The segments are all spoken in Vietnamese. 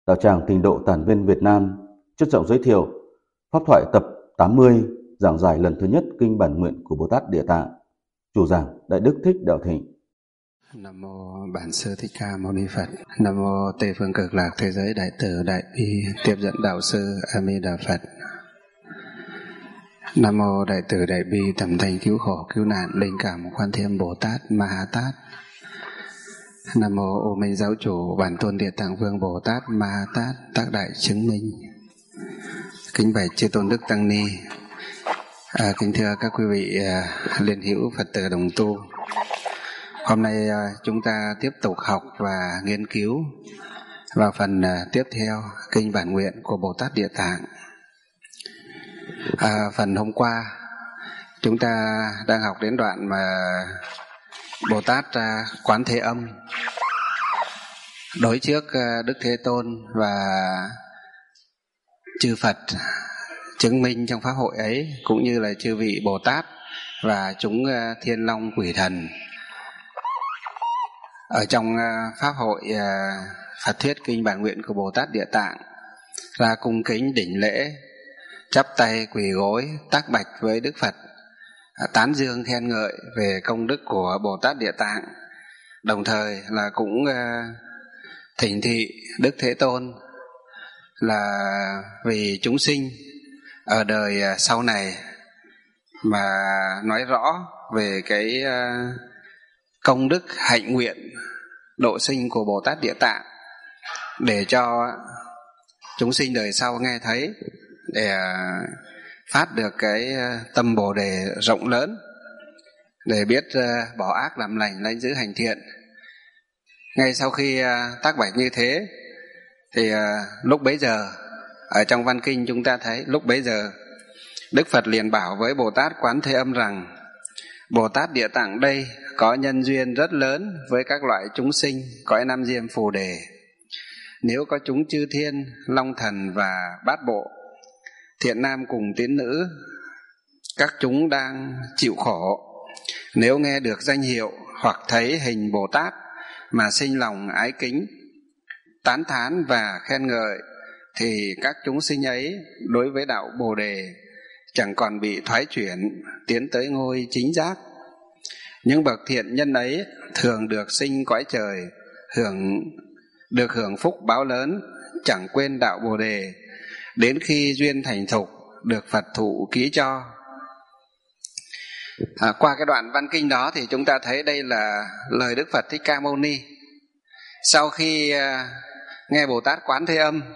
Đạo tràng Tịnh độ Tản Viên Việt Nam trân trọng giới thiệu Pháp thoại tập 80, giảng giải lần thứ nhất Kinh Bản Nguyện của Bồ Tát Địa Tạng. Chủ giảng Đại Đức Thích Đạo Thịnh. Nam mô Bản Sư Thích Ca Mâu Ni Phật. Nam mô Tây Phương Cực Lạc Thế Giới Đại Từ Đại Bi Tiếp Dẫn Đạo Sư A Di Đà Phật. Nam mô Đại Từ Đại Bi Thầm Thành Cứu Khổ Cứu Nạn Linh Cảm Quan Thiên Bồ Tát Ma Ha Tát. Nam mô Ô Minh Giáo Chủ Bản Tôn Địa Tạng Vương Bồ Tát Ma Ha Tát Tác Đại Chứng Minh. Kính bạch chư tôn đức tăng ni, kính thưa các quý vị liên hữu Phật tử đồng tu. Hôm nay chúng ta tiếp tục học và nghiên cứu vào phần tiếp theo Kinh Bản Nguyện của Bồ Tát Địa Tạng. Phần hôm qua chúng ta đang học đến đoạn mà Bồ Tát Quán Thế Âm đối trước Đức Thế Tôn và chư Phật chứng minh trong pháp hội ấy, cũng như là chư vị Bồ Tát và chúng thiên long quỷ thần ở trong pháp hội Phật thuyết Kinh Bản Nguyện của Bồ Tát Địa Tạng ra cung kính đảnh lễ, chắp tay quỳ gối tác bạch với Đức Phật, tán dương khen ngợi về công đức của Bồ Tát Địa Tạng, đồng thời là cũng thỉnh thị Đức Thế Tôn là vì chúng sinh ở đời sau này mà nói rõ về cái công đức hạnh nguyện độ sinh của Bồ Tát Địa Tạng, để cho chúng sinh đời sau nghe thấy, để phát được cái tâm Bồ Đề rộng lớn, để biết bỏ ác làm lành, lãnh giữ hành thiện. Ngay sau khi tác bạch như thế thì lúc bấy giờ ở trong văn kinh chúng ta thấy, lúc bấy giờ Đức Phật liền bảo với Bồ Tát Quán Thế Âm rằng: Bồ Tát Địa Tạng đây có nhân duyên rất lớn với các loại chúng sinh cõi Nam Diêm Phù Đề. Nếu có chúng chư thiên, long thần và bát bộ, thiện nam cùng tín nữ, các chúng đang chịu khổ, nếu nghe được danh hiệu hoặc thấy hình Bồ Tát mà sinh lòng ái kính, tán thán và khen ngợi, thì các chúng sinh ấy đối với đạo Bồ Đề chẳng còn bị thoái chuyển, tiến tới ngôi chính giác. Những bậc thiện nhân ấy thường được sinh cõi trời, được hưởng phúc báo lớn, chẳng quên đạo Bồ Đề, đến khi duyên thành thục được Phật thụ ký cho. Qua cái đoạn văn kinh đó thì chúng ta thấy đây là lời Đức Phật Thích Ca Mâu Ni. Sau khi nghe Bồ Tát Quán Thế Âm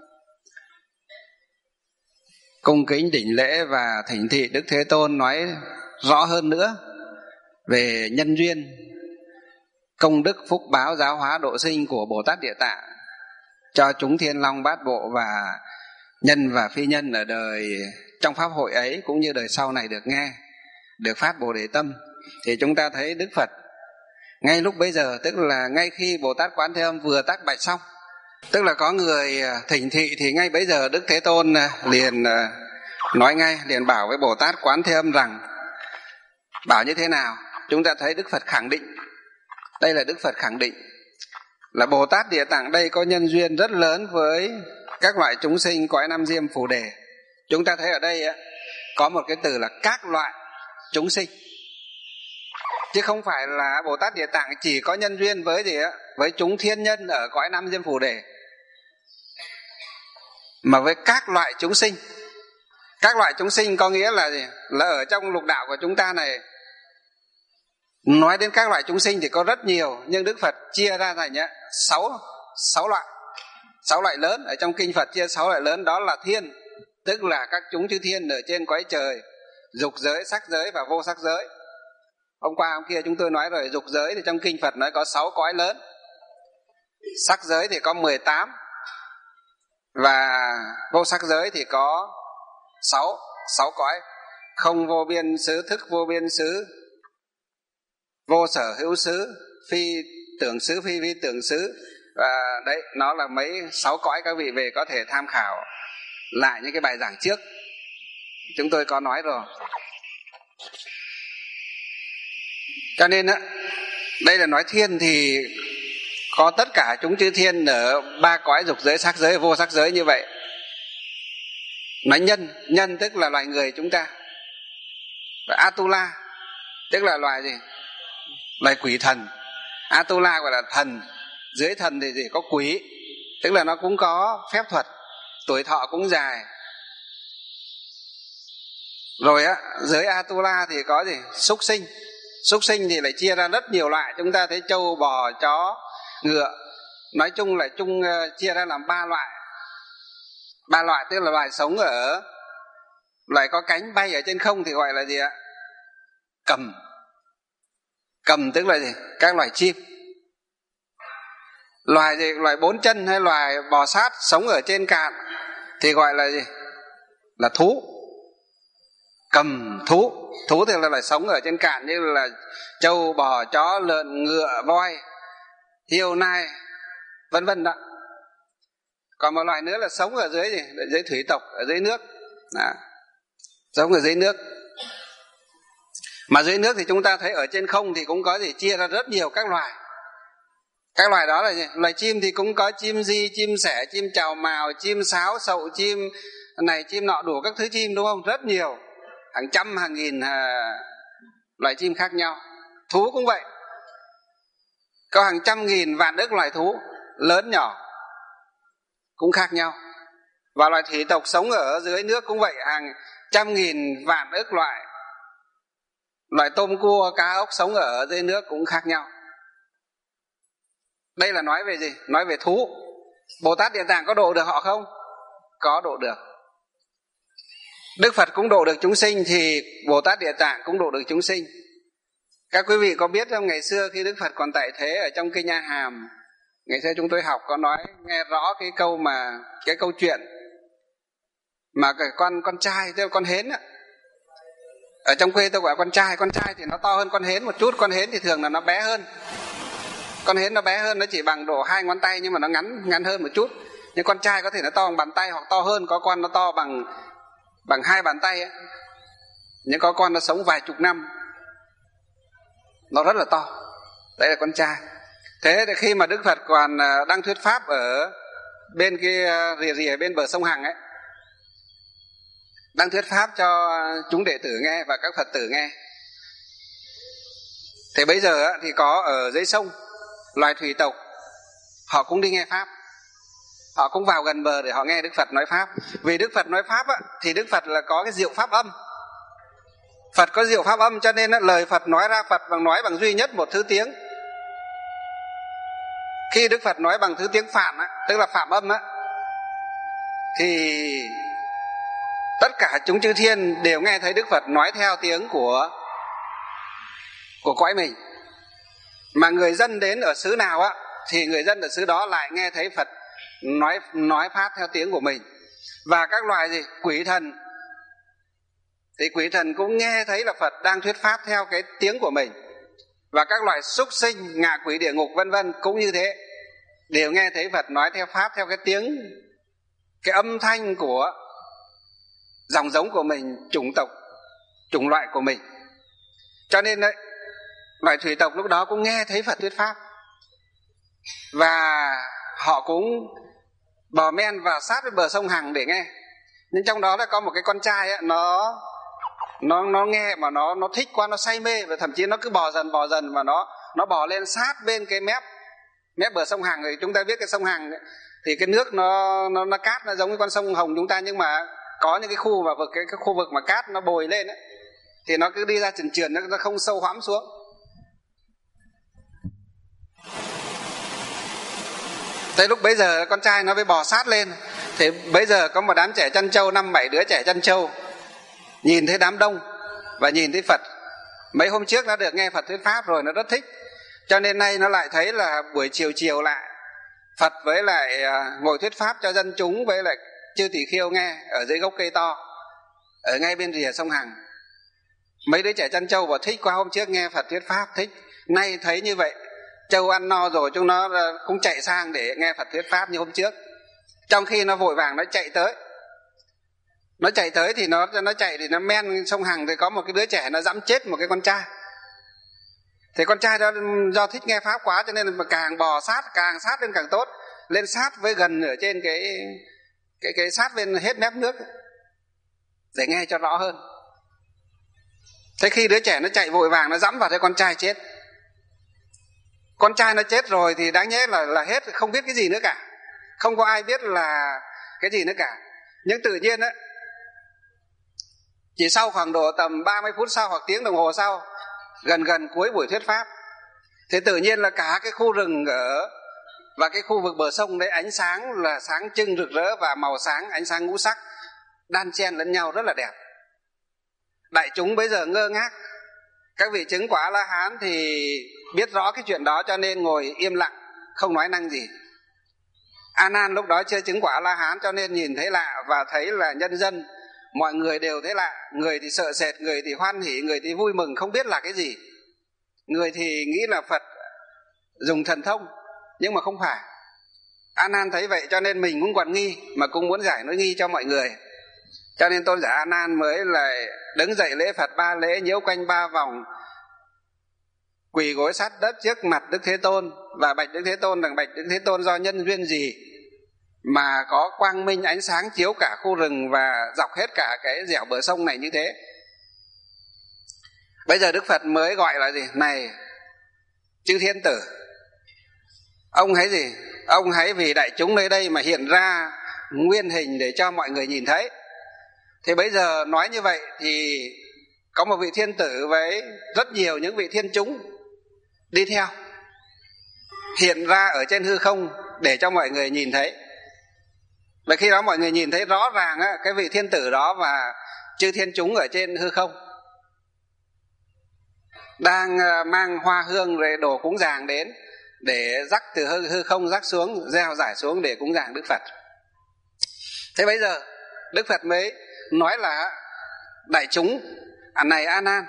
cung kính đảnh lễ và thỉnh thị Đức Thế Tôn nói rõ hơn nữa về nhân duyên, công đức phúc báo giáo hóa độ sinh của Bồ Tát Địa Tạng cho chúng thiên long bát bộ và nhân và phi nhân ở đời trong pháp hội ấy, cũng như đời sau này được nghe, được phát Bồ Đề tâm, thì chúng ta thấy Đức Phật ngay lúc bấy giờ, tức là ngay khi Bồ Tát Quán Thế Âm vừa tác bạch xong, tức là có người thỉnh thị, thì ngay bấy giờ Đức Thế Tôn liền nói ngay, liền bảo với Bồ Tát Quán Thế Âm rằng, bảo như thế nào? Chúng ta thấy Đức Phật khẳng định, đây là Đức Phật khẳng định là Bồ Tát Địa Tạng đây có nhân duyên rất lớn với các loại chúng sinh cõi Nam Diêm Phù Đề. Chúng ta thấy ở đây có một cái từ là các loại chúng sinh, chứ không phải là Bồ Tát Địa Tạng chỉ có nhân duyên với với chúng thiên nhân ở cõi Nam Diêm Phù Đề, mà với các loại chúng sinh. Các loại chúng sinh có nghĩa là gì? Là ở trong lục đạo của chúng ta này, nói đến các loại chúng sinh thì có rất nhiều, nhưng Đức Phật chia ra thành 6 loại. 6 loại lớn, ở trong kinh Phật chia 6 loại lớn, đó là thiên, tức là các chúng chư thiên ở trên cõi trời, dục giới, sắc giới và vô sắc giới. Hôm qua hôm kia chúng tôi nói rồi, dục giới thì trong kinh Phật nói có 6 cõi lớn, sắc giới thì có 18, và vô sắc giới thì có 6 cõi: không vô biên xứ, thức vô biên xứ, vô sở hữu xứ, phi tưởng xứ, phi vi tưởng xứ. Và đấy, nó là 6 cõi, các vị về có thể tham khảo lại những cái bài giảng trước, chúng tôi có nói rồi. Cho nên đây là nói thiên thì có tất cả chúng chư thiên ở ba cõi dục giới, sắc giới, vô sắc giới như vậy. Nói nhân tức là loài người chúng ta. Và Atula tức là loài gì? Loài quỷ thần. Atula gọi là thần. Dưới thần thì gì? Có quỷ, tức là nó cũng có phép thuật, tuổi thọ cũng dài. Rồi á, dưới Atula thì có gì? Súc sinh. Súc sinh thì lại chia ra rất nhiều loại. Chúng ta thấy trâu, bò, chó, ngựa. Nói chung là chia ra làm 3 loại. 3 loại tức là loài sống ở, loài có cánh bay ở trên không thì gọi là gì ạ? Cầm. Cầm tức là gì? Các loài chim. Loài gì? Loài 4 chân hay loài bò sát sống ở trên cạn thì gọi là gì? Là thú. Cầm, thú. Thú thì là loài sống ở trên cạn như là trâu, bò, chó, lợn, ngựa, voi, hươu, nai, vân vân đó. Còn một loài nữa là sống ở dưới gì? Ở dưới thủy tộc, ở dưới nước. Đó. Sống ở dưới nước. Mà dưới nước thì chúng ta thấy ở trên không thì cũng có gì? Chia ra rất nhiều các loài. Các loài đó là gì? Loài chim thì cũng có chim di, chim sẻ, chim chào mào, chim sáo, sậu, chim này, chim nọ, đủ các thứ chim, đúng không? Rất nhiều. Hàng trăm, hàng nghìn loài chim khác nhau. Thú cũng vậy. Có hàng trăm nghìn vạn ức loài thú, lớn nhỏ, cũng khác nhau. Và loài thủy tộc sống ở dưới nước cũng vậy, hàng trăm nghìn vạn ức loại. Loài tôm, cua, cá, ốc sống ở dưới nước cũng khác nhau. Đây là nói về gì? Nói về thú. Bồ Tát Địa Tạng có độ được họ không? Có độ được. Đức Phật cũng độ được chúng sinh thì Bồ Tát Địa Tạng cũng độ được chúng sinh. Các quý vị có biết không, ngày xưa khi Đức Phật còn tại thế, ở trong Kinh A Hàm, ngày xưa chúng tôi học có nói, nghe rõ cái câu chuyện mà cái con trai, tức là con hến á. Ở trong quê tôi gọi con trai thì nó to hơn con hến một chút. Con hến thì thường là nó bé hơn. Con hến nó bé hơn, nó chỉ bằng độ 2 ngón tay nhưng mà nó ngắn hơn một chút. Nhưng con trai có thể nó to bằng bàn tay hoặc to hơn, có con nó to bằng 2 bàn tay ấy. Nhưng có con nó sống vài chục năm, nó rất là to. Đấy là con trai. Thế thì khi mà Đức Phật còn đang thuyết pháp ở bên kia rìa bên bờ sông Hằng ấy, đang thuyết pháp cho chúng đệ tử nghe và các Phật tử nghe, thì bây giờ thì có ở dưới sông loài thủy tộc, họ cũng đi nghe pháp. Họ cũng vào gần bờ để họ nghe Đức Phật nói pháp. Vì Đức Phật nói pháp thì Đức Phật là có cái diệu pháp âm. Phật có diệu pháp âm cho nên lời Phật nói ra, Phật nói bằng duy nhất một thứ tiếng. Khi Đức Phật nói bằng thứ tiếng Phạn tức là phạm âm thì tất cả chúng chư thiên đều nghe thấy Đức Phật nói theo tiếng của cõi mình. Mà người dân đến ở xứ nào thì người dân ở xứ đó lại nghe thấy Phật nói pháp theo tiếng của mình. Và các loài gì? Quỷ thần, thì quỷ thần cũng nghe thấy là Phật đang thuyết pháp theo cái tiếng của mình. Và các loài súc sinh, ngạ quỷ, địa ngục vân vân cũng như thế, đều nghe thấy Phật nói theo pháp, theo cái tiếng, cái âm thanh của dòng giống của mình, chủng tộc, chủng loại của mình. Cho nên đấy, loài thủy tộc lúc đó cũng nghe thấy Phật thuyết pháp, và họ cũng bò men vào sát với bờ sông Hằng để nghe. Nhưng trong đó là có một cái con trai nó nghe mà nó thích quá, nó say mê, và thậm chí nó cứ bò dần mà nó bò lên sát bên cái mép bờ sông Hằng. Thì chúng ta biết cái sông Hằng ấy, thì cái nước nó cát, nó giống như con sông Hồng chúng ta, nhưng mà có những cái khu mà cái khu vực mà cát nó bồi lên ấy, thì nó cứ đi ra trườn, nó không sâu hoắm xuống. Thế lúc bấy giờ con trai nó mới bò sát lên. Thì bấy giờ có một đám trẻ chăn trâu, 5-7 đứa trẻ chăn trâu, nhìn thấy đám đông và nhìn thấy Phật. Mấy hôm trước nó được nghe Phật thuyết pháp rồi, nó rất thích. Cho nên nay nó lại thấy là buổi chiều lại Phật với lại ngồi thuyết pháp cho dân chúng với lại chư tỷ khiêu nghe ở dưới gốc cây to ở ngay bên rìa sông Hằng. Mấy đứa trẻ chăn trâu bảo thích quá, hôm trước nghe Phật thuyết pháp thích, nay thấy như vậy trâu ăn no rồi, chúng nó cũng chạy sang để nghe Phật thuyết pháp như hôm trước. Trong khi nó vội vàng nó chạy tới thì nó chạy thì nó men sông Hằng, thì có một cái đứa trẻ nó dẫm chết một cái con trai. Thì con trai đó do thích nghe pháp quá cho nên là càng bò sát, càng sát lên càng tốt, lên sát với gần ở trên cái sát bên hết mép nước để nghe cho rõ hơn. Thế khi đứa trẻ nó chạy vội vàng, nó dẫm vào thấy con trai chết. Con trai nó chết rồi thì đáng nhẽ là hết, không biết cái gì nữa cả, không có ai biết là cái gì nữa cả. Nhưng tự nhiên á, chỉ sau khoảng độ tầm 30 phút sau hoặc tiếng đồng hồ sau, gần cuối buổi thuyết pháp, thì tự nhiên là cả cái khu rừng và cái khu vực bờ sông đấy ánh sáng là sáng trưng rực rỡ, và màu sáng, ánh sáng ngũ sắc đan xen lẫn nhau rất là đẹp. Đại chúng bây giờ ngơ ngác. Các vị chứng quả A-la-hán thì biết rõ cái chuyện đó cho nên ngồi im lặng, không nói năng gì. A-nan lúc đó chưa chứng quả A-la-hán cho nên nhìn thấy lạ, và thấy là nhân dân mọi người đều thấy lạ. Người thì sợ sệt, người thì hoan hỉ, người thì vui mừng, không biết là cái gì. Người thì nghĩ là Phật dùng thần thông, nhưng mà không phải. A-nan thấy vậy cho nên mình cũng còn nghi, mà cũng muốn giải nỗi nghi cho mọi người. Cho nên tôn giả A-nan mới lại đứng dậy lễ Phật 3 lễ, nhiễu quanh 3 vòng, quỳ gối sát đất trước mặt Đức Thế Tôn, và bạch Đức Thế Tôn rằng: bạch Đức Thế Tôn, do nhân duyên gì mà có quang minh ánh sáng chiếu cả khu rừng và dọc hết cả cái dẻo bờ sông này như thế? Bây giờ Đức Phật mới gọi là gì? Này chư thiên tử, ông hãy gì? Ông hãy vì đại chúng nơi đây mà hiện ra nguyên hình để cho mọi người nhìn thấy. Thì bây giờ nói như vậy thì có một vị thiên tử với rất nhiều những vị thiên chúng đi theo, hiện ra ở trên hư không để cho mọi người nhìn thấy. Và khi đó mọi người nhìn thấy rõ ràng á, cái vị thiên tử đó và chư thiên chúng ở trên hư không đang mang hoa hương rồi đồ cúng dường đến, để rắc từ hư không rắc xuống, gieo rải xuống để cúng dường Đức Phật. Thế bây giờ Đức Phật mới nói là: đại chúng, này A-nan,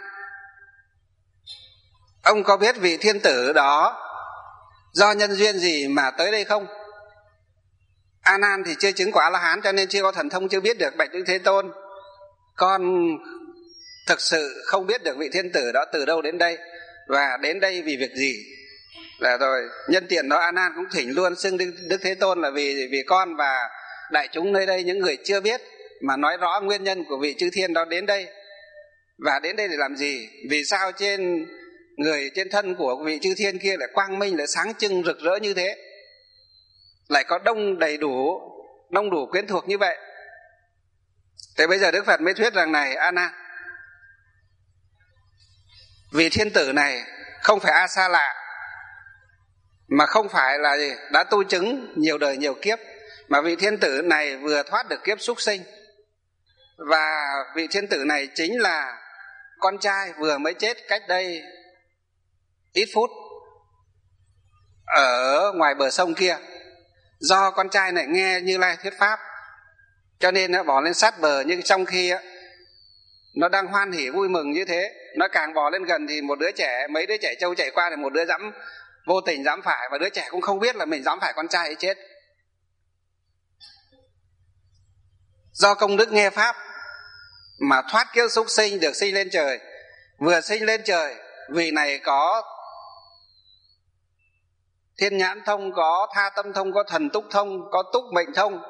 ông có biết vị thiên tử đó do nhân duyên gì mà tới đây không? A-nan thì chưa chứng quả A-la-hán cho nên chưa có thần thông, chưa biết được. Bạch Đức Thế Tôn, con thực sự không biết được vị thiên tử đó từ đâu đến đây, và đến đây vì việc gì. Là rồi nhân tiện đó A-nan cũng thỉnh luôn xưng Đức Thế Tôn là vì con và đại chúng nơi đây, những người chưa biết, mà nói rõ nguyên nhân của vị chư thiên đó đến đây. Và đến đây để làm gì? Vì sao trên người, trên thân của vị chư thiên kia lại quang minh, lại sáng trưng rực rỡ như thế, lại có đông đủ quyến thuộc như vậy? Thế bây giờ Đức Phật mới thuyết rằng: này A-nan, vị thiên tử này không phải A Sa Lạ, mà không phải là gì đã tu chứng nhiều đời nhiều kiếp, mà vị thiên tử này vừa thoát được kiếp súc sinh. Và vị thiên tử này chính là con trai vừa mới chết cách đây ít phút ở ngoài bờ sông kia. Do con trai này nghe Như Lai thuyết pháp cho nên nó bỏ lên sát bờ, nhưng trong khi nó đang hoan hỉ vui mừng như thế, nó càng bò lên gần thì một đứa trẻ, mấy đứa trẻ trâu chạy qua thì một đứa vô tình dẫm phải, và đứa trẻ cũng không biết là mình dẫm phải con trai ấy chết. Do công đức nghe pháp mà thoát kiếp súc sinh, được sinh lên trời. Vừa sinh lên trời, vị này có thiên nhãn thông, có tha tâm thông, có thần túc thông, có túc mệnh thông,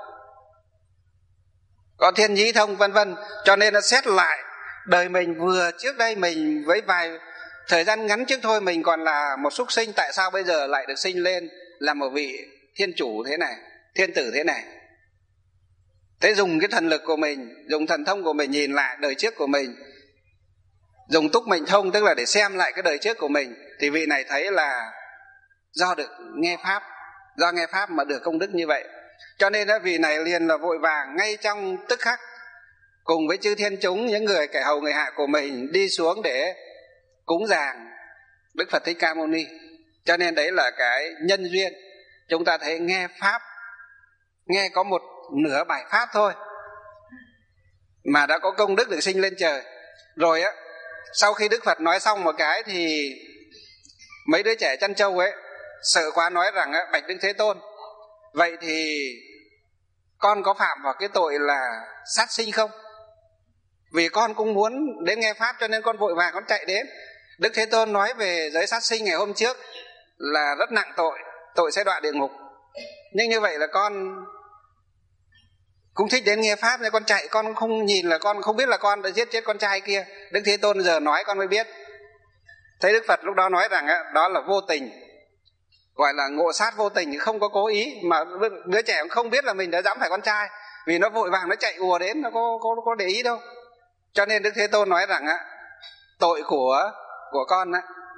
có thiên nhĩ thông, vân vân. Cho nên nó xét lại đời mình, vừa trước đây mình với vài thời gian ngắn trước thôi mình còn là một súc sinh, tại sao bây giờ lại được sinh lên là một vị thiên chủ thế này, thiên tử thế này? Thế dùng cái thần lực của mình, dùng thần thông của mình nhìn lại đời trước của mình, dùng túc mệnh thông tức là để xem lại cái đời trước của mình, thì vị này thấy là do được nghe pháp, do nghe pháp mà được công đức như vậy. Cho nên vị này liền là vội vàng ngay trong tức khắc cùng với chư thiên chúng, những người kẻ hầu người hạ của mình đi xuống để cúng dường Đức Phật Thích Ca Mâu Ni. Cho nên đấy là cái nhân duyên. Chúng ta thấy nghe pháp, nghe có một nửa bài pháp thôi mà đã có công đức được sinh lên trời. Rồi á, sau khi Đức Phật nói xong một cái thì mấy đứa trẻ chăn trâu ấy sợ quá, nói rằng bạch Đức Thế Tôn, vậy thì con có phạm vào cái tội là sát sinh không? Vì con cũng muốn đến nghe pháp cho nên con vội vàng con chạy đến. Đức Thế Tôn nói về giới sát sinh ngày hôm trước là rất nặng tội sẽ đọa địa ngục. Nhưng như vậy là con cũng thích đến nghe pháp, con chạy, con không nhìn là con không biết là con đã giết chết con trai kia. Đức Thế Tôn giờ nói con mới biết. Thấy Đức Phật lúc đó nói rằng đó là vô tình, gọi là ngộ sát vô tình, không có cố ý. Mà đứa trẻ không biết là mình đã giẫm phải con trai, vì nó vội vàng nó chạy ùa đến, nó có để ý đâu. Cho nên Đức Thế Tôn nói rằng tội của con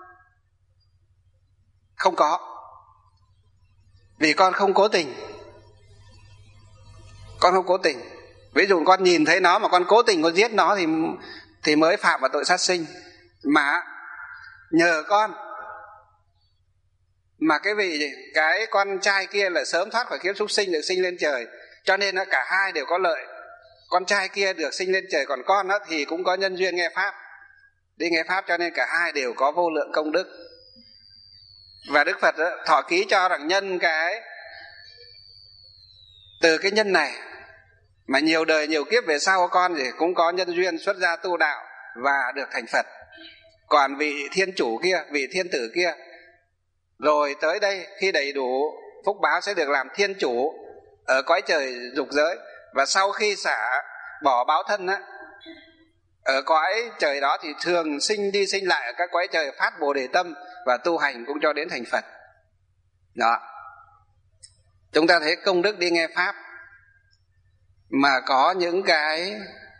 không có, vì con không cố tình. Con không cố tình. Ví dụ con nhìn thấy nó mà con cố tình con giết nó thì mới phạm vào tội sát sinh. Mà nhờ con mà cái con trai kia là sớm thoát khỏi kiếp súc sinh, được sinh lên trời, cho nên cả hai đều có lợi. Con trai kia được sinh lên trời, còn con thì cũng có nhân duyên nghe pháp, đi nghe pháp, cho nên cả hai đều có vô lượng công đức. Và Đức Phật thọ ký cho rằng nhân từ cái nhân này mà nhiều đời nhiều kiếp về sau con thì cũng có nhân duyên xuất gia tu đạo và được thành Phật. Còn vị thiên chủ kia, vị thiên tử kia, rồi tới đây khi đầy đủ phúc báo sẽ được làm thiên chủ ở cõi trời dục giới. Và sau khi bỏ báo thân ở cõi trời đó thì thường đi sinh lại ở các cõi trời phát Bồ Đề tâm và tu hành cũng cho đến thành Phật. Đó. Chúng ta thấy công đức đi nghe pháp mà có những cái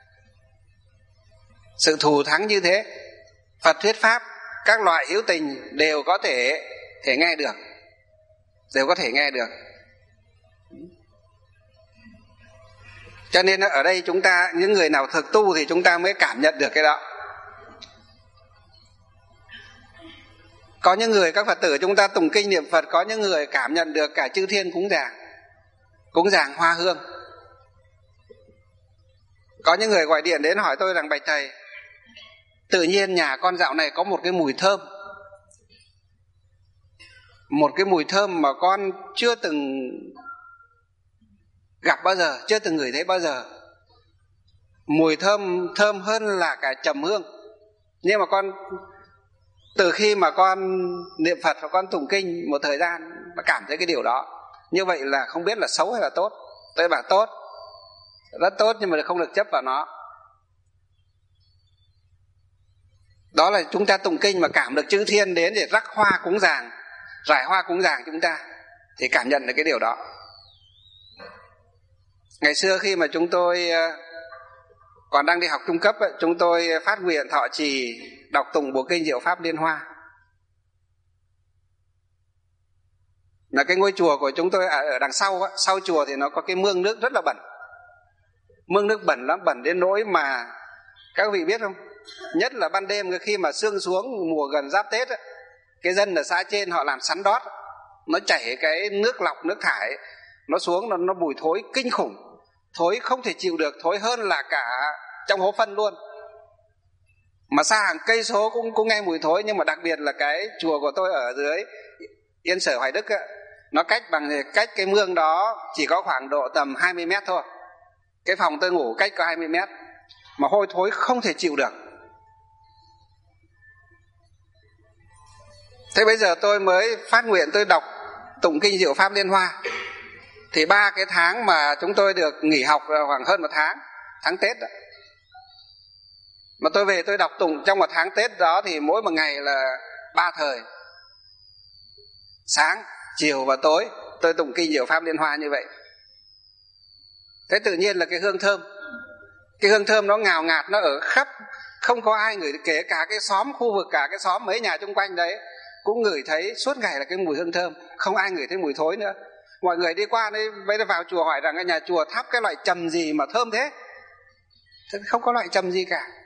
sự thù thắng như thế. Phật thuyết pháp, các loại hữu tình đều có thể nghe được, đều có thể nghe được. Cho nên ở đây chúng ta, những người nào thực tu thì chúng ta mới cảm nhận được cái đó. Có những người, các Phật tử chúng ta tụng kinh niệm Phật, có những người cảm nhận được cả chư thiên cúng dường hoa hương. Có những người gọi điện đến hỏi tôi rằng: bạch thầy, tự nhiên nhà con dạo này có một cái mùi thơm, một cái mùi thơm mà con chưa từng gặp bao giờ, chưa từng ngửi thấy bao giờ. Mùi thơm hơn là cả trầm hương. Nhưng mà con, từ khi mà con niệm Phật và con tụng kinh một thời gian, nó cảm thấy cái điều đó. Như vậy là không biết là xấu hay là tốt. Tôi bảo tốt, rất tốt, nhưng mà không được chấp vào nó. Đó là chúng ta tụng kinh mà cảm được chư thiên đến để rắc hoa cúng dường, rải hoa cúng dường chúng ta, thì cảm nhận được cái điều đó. Ngày xưa khi mà chúng tôi còn đang đi học trung cấp, chúng tôi phát nguyện thọ trì đọc tụng bộ kinh Diệu Pháp Liên Hoa. Là cái ngôi chùa của chúng tôi ở đằng sau chùa thì nó có cái mương nước rất là bẩn. Mương nước bẩn lắm, bẩn đến nỗi mà các vị biết không, nhất là ban đêm khi mà sương xuống mùa gần giáp Tết, cái dân ở xã trên họ làm sắn đót, nó chảy cái nước lọc, nước thải nó xuống, nó mùi thối kinh khủng, thối không thể chịu được, thối hơn là cả trong hố phân luôn. Mà xa hàng cây số cũng nghe mùi thối. Nhưng mà đặc biệt là cái chùa của tôi ở dưới Yên Sở Hoài Đức nó cách cái mương đó chỉ có khoảng độ tầm 20 mét thôi. Cái phòng tôi ngủ cách có 20 mét mà hôi thối không thể chịu được. Thế bây giờ tôi mới phát nguyện tôi đọc tụng kinh Diệu Pháp Liên Hoa. Thì 3 cái tháng mà chúng tôi được nghỉ học khoảng hơn 1 tháng Tết đó. Mà tôi về tôi đọc tụng trong 1 tháng Tết đó thì mỗi một ngày là 3 thời, sáng, chiều và tối tôi tụng kinh Diệu Pháp Liên Hoa như vậy. Thế tự nhiên là cái hương thơm nó ngào ngạt, nó ở khắp, không có ai ngửi, kể cả cái xóm khu vực, cả cái xóm mấy nhà chung quanh đấy cũng ngửi thấy suốt ngày là cái mùi hương thơm, không ai ngửi thấy mùi thối nữa. Mọi người đi qua đây vào chùa hỏi rằng nhà chùa thắp cái loại trầm gì mà thơm thế? Thế không có loại trầm gì cả.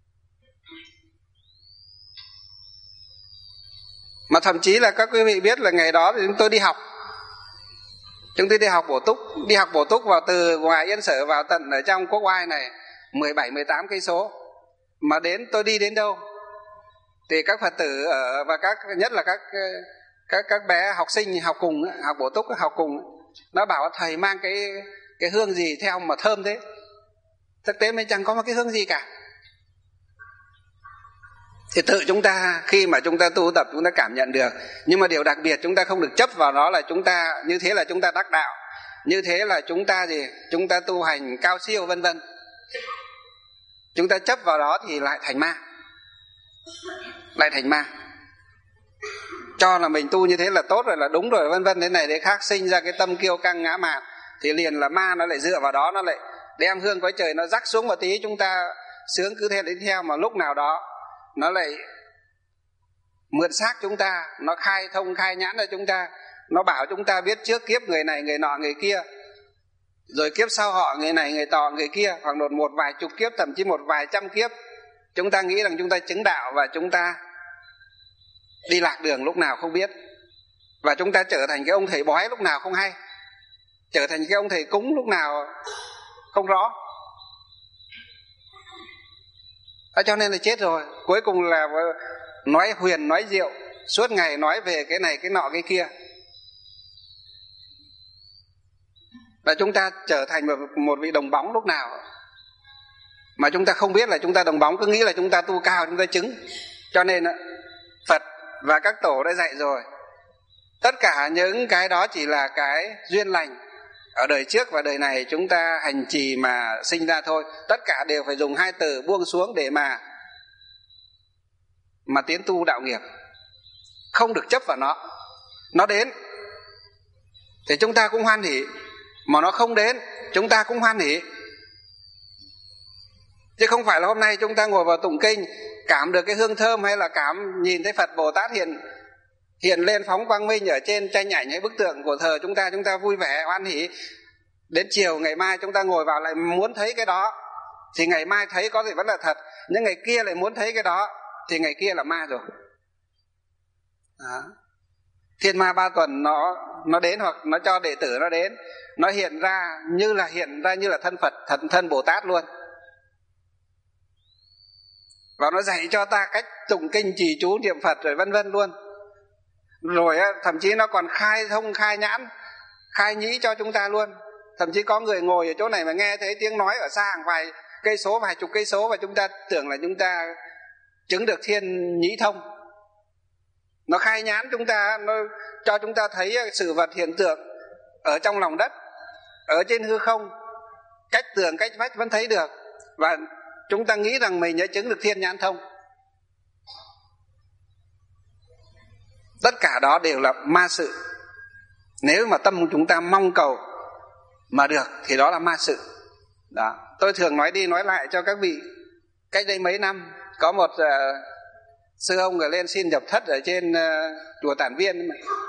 Mà thậm chí là các quý vị biết là ngày đó thì chúng tôi đi học. Chúng tôi đi học bổ túc vào từ ngoài Yên Sở vào tận ở trong Quốc Oai này 17-18 cây số. Mà tôi đi đến đâu thì các Phật tử và nhất là các bé học sinh học cùng, học bổ túc học cùng, nó bảo thầy mang cái hương gì theo mà thơm thế. Thực tế mình chẳng có một cái hương gì cả. Thì tự chúng ta khi mà chúng ta tu tập chúng ta cảm nhận được. Nhưng mà điều đặc biệt chúng ta không được chấp vào đó là chúng ta như thế là chúng ta đắc đạo, như thế là chúng ta gì, chúng ta tu hành cao siêu vân vân. Chúng ta chấp vào đó thì lại thành ma, lại thành ma. Cho là mình tu như thế là tốt rồi, là đúng rồi vân vân, thế này thế khác, sinh ra cái tâm kiêu căng ngã mạn, thì liền là ma nó lại dựa vào đó, nó lại đem hương cõi trời nó rắc xuống một tí, chúng ta sướng cứ thế đến theo. Mà lúc nào đó nó lại mượn xác chúng ta, nó khai thông khai nhãn cho chúng ta, nó bảo chúng ta biết trước kiếp người này người nọ người kia, rồi kiếp sau họ người này người tọ người kia, hoặc một vài chục kiếp, thậm chí một vài trăm kiếp. Chúng ta nghĩ rằng chúng ta chứng đạo và chúng ta đi lạc đường lúc nào không biết, và chúng ta trở thành cái ông thầy bói lúc nào không hay, trở thành cái ông thầy cúng lúc nào không rõ. Cho nên là chết rồi. Cuối cùng là nói huyền nói diệu, suốt ngày nói về cái này cái nọ cái kia, và chúng ta trở thành một vị đồng bóng lúc nào mà chúng ta không biết là chúng ta đồng bóng, cứ nghĩ là chúng ta tu cao, chúng ta chứng. Cho nên Phật và các tổ đã dạy rồi, tất cả những cái đó chỉ là cái duyên lành ở đời trước và đời này chúng ta hành trì mà sinh ra thôi. Tất cả đều phải dùng hai từ buông xuống để mà tiến tu đạo nghiệp, không được chấp vào nó. Nó đến thì chúng ta cũng hoan hỉ, mà nó không đến chúng ta cũng hoan hỉ. Chứ không phải là hôm nay chúng ta ngồi vào tụng kinh, cảm được cái hương thơm, hay là nhìn thấy Phật Bồ Tát hiện lên phóng quang minh ở trên tranh ảnh hay bức tượng của thờ chúng ta vui vẻ hoan hỉ. Đến chiều ngày mai chúng ta ngồi vào lại muốn thấy cái đó, thì ngày mai thấy có gì vẫn là thật, nhưng ngày kia lại muốn thấy cái đó thì ngày kia là ma rồi. Đó. Thiên ma ba tuần nó đến, hoặc nó cho đệ tử nó đến, nó hiện ra như là thân Phật, thân Bồ Tát luôn. Và nó dạy cho ta cách tụng kinh trì chú niệm Phật rồi vân vân luôn. Rồi thậm chí nó còn khai thông khai nhãn, khai nhĩ cho chúng ta luôn. Thậm chí có người ngồi ở chỗ này mà nghe thấy tiếng nói ở xa hàng vài cây số, vài chục cây số, và chúng ta tưởng là chúng ta chứng được thiên nhĩ thông. Nó khai nhãn chúng ta, nó cho chúng ta thấy sự vật hiện tượng ở trong lòng đất, ở trên hư không, cách tường cách vách vẫn thấy được, và chúng ta nghĩ rằng mình đã chứng được thiên nhãn thông. Tất cả đó đều là ma sự. Nếu mà tâm của chúng ta mong cầu mà được thì đó là ma sự. Đó. Tôi thường nói đi nói lại cho các vị. Cách đây mấy năm có một sư ông ở lên xin nhập thất ở trên chùa Tản Viên.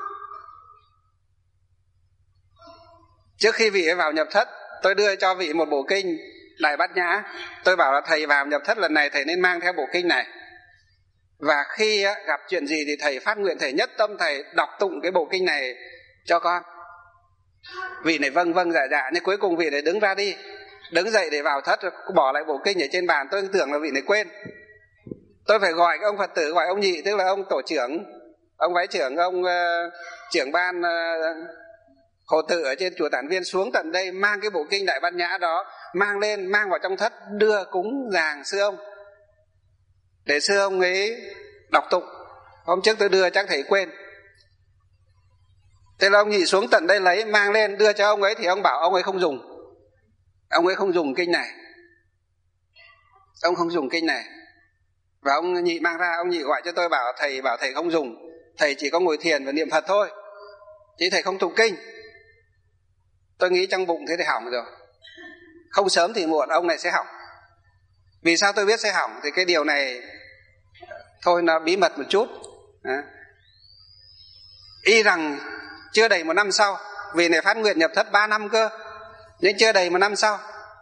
Trước khi vị ấy vào nhập thất, tôi đưa cho vị một bộ kinh Đại Bát Nhã. Tôi bảo là thầy vào nhập thất lần này thầy nên mang theo bộ kinh này, và khi gặp chuyện gì thì thầy phát nguyện, thầy nhất tâm thầy đọc tụng cái bộ kinh này cho con. Vị này vâng dạ dạ, nhưng cuối cùng vị này đứng dậy để vào thất, bỏ lại bộ kinh ở trên bàn. Tôi tưởng là vị này quên. Tôi phải gọi cái ông Phật tử, gọi ông nhị, tức là ông tổ trưởng, ông vái trưởng, ông trưởng ban hộ tự ở trên chùa Tản Viên xuống tận đây, mang cái bộ kinh Đại Bát Nhã đó, mang lên, mang vào trong thất, đưa cúng dường sư ông, để sư ông ấy đọc tụng. Hôm trước tôi đưa chắc thầy quên. Thế là ông nhị xuống tận đây lấy, mang lên đưa cho ông ấy, thì ông bảo ông ấy không dùng. Ông ấy không dùng kinh này. Ông không dùng kinh này. Và ông nhị mang ra, ông nhị gọi cho tôi bảo thầy không dùng. Thầy chỉ có ngồi thiền và niệm Phật thôi, chứ thầy không tụng kinh. Tôi nghĩ trong bụng thế thì hỏng rồi. Không sớm thì muộn ông này sẽ hỏng. Vì sao tôi biết sẽ hỏng? Thì cái điều này thôi nó bí mật một chút. Y rằng chưa đầy 1 năm sau, vì này phát nguyện nhập thất 3 năm cơ, nhưng chưa đầy 1 năm sau.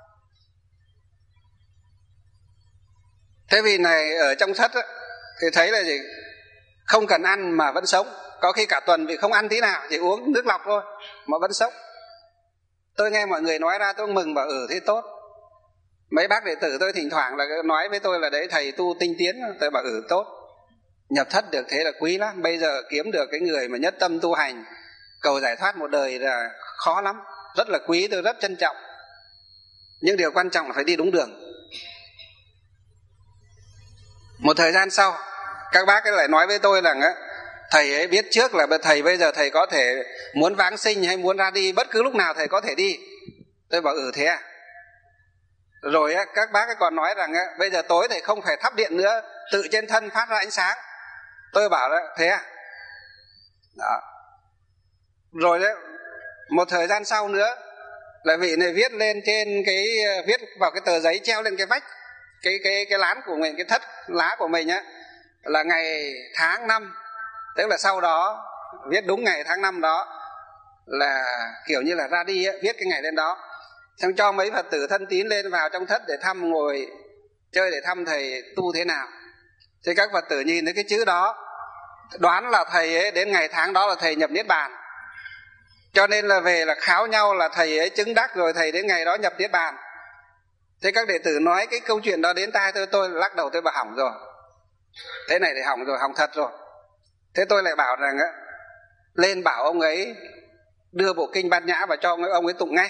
Thế vì này ở trong thất thì thấy là gì? Không cần ăn mà vẫn sống. Có khi cả tuần vì không ăn tí nào, chỉ uống nước lọc thôi mà vẫn sống. Tôi nghe mọi người nói ra tôi mừng, bảo thế tốt. Mấy bác đệ tử tôi thỉnh thoảng là nói với tôi là đấy thầy tu tinh tiến. Tôi bảo tốt. Nhập thất được thế là quý lắm. Bây giờ kiếm được cái người mà nhất tâm tu hành, cầu giải thoát một đời là khó lắm. Rất là quý, tôi rất trân trọng. Nhưng điều quan trọng là phải đi đúng đường. Một thời gian sau, các bác ấy lại nói với tôi rằng á, thầy ấy biết trước là thầy bây giờ thầy có thể muốn vãng sinh hay muốn ra đi bất cứ lúc nào thầy có thể đi. Tôi bảo thế à. Rồi á, các bác ấy còn nói rằng á, bây giờ tối thầy không phải thắp điện nữa, tự trên thân phát ra ánh sáng. Tôi bảo đó, thế à. Đó. Rồi đấy, một thời gian sau nữa là vị này viết lên trên viết vào cái tờ giấy treo lên cái vách cái lán của mình, cái thất lá của mình á, là ngày tháng năm. Tức là sau đó viết đúng ngày tháng năm đó là kiểu như là ra đi á, viết cái ngày lên đó. Xong cho mấy Phật tử thân tín lên vào trong thất để thăm, ngồi chơi để thăm thầy tu thế nào. Thì các Phật tử nhìn thấy cái chữ đó đoán là thầy ấy đến ngày tháng đó là thầy nhập Niết Bàn. Cho nên là về là kháo nhau là thầy ấy chứng đắc rồi, thầy đến ngày đó nhập Niết Bàn. Thế các đệ tử nói cái câu chuyện đó đến tai tôi lắc đầu, tôi bảo hỏng rồi. Thế này thì hỏng rồi, hỏng thật rồi. Thế tôi lại bảo rằng á, lên bảo ông ấy đưa bộ kinh Bát Nhã và cho ông ấy tụng ngay.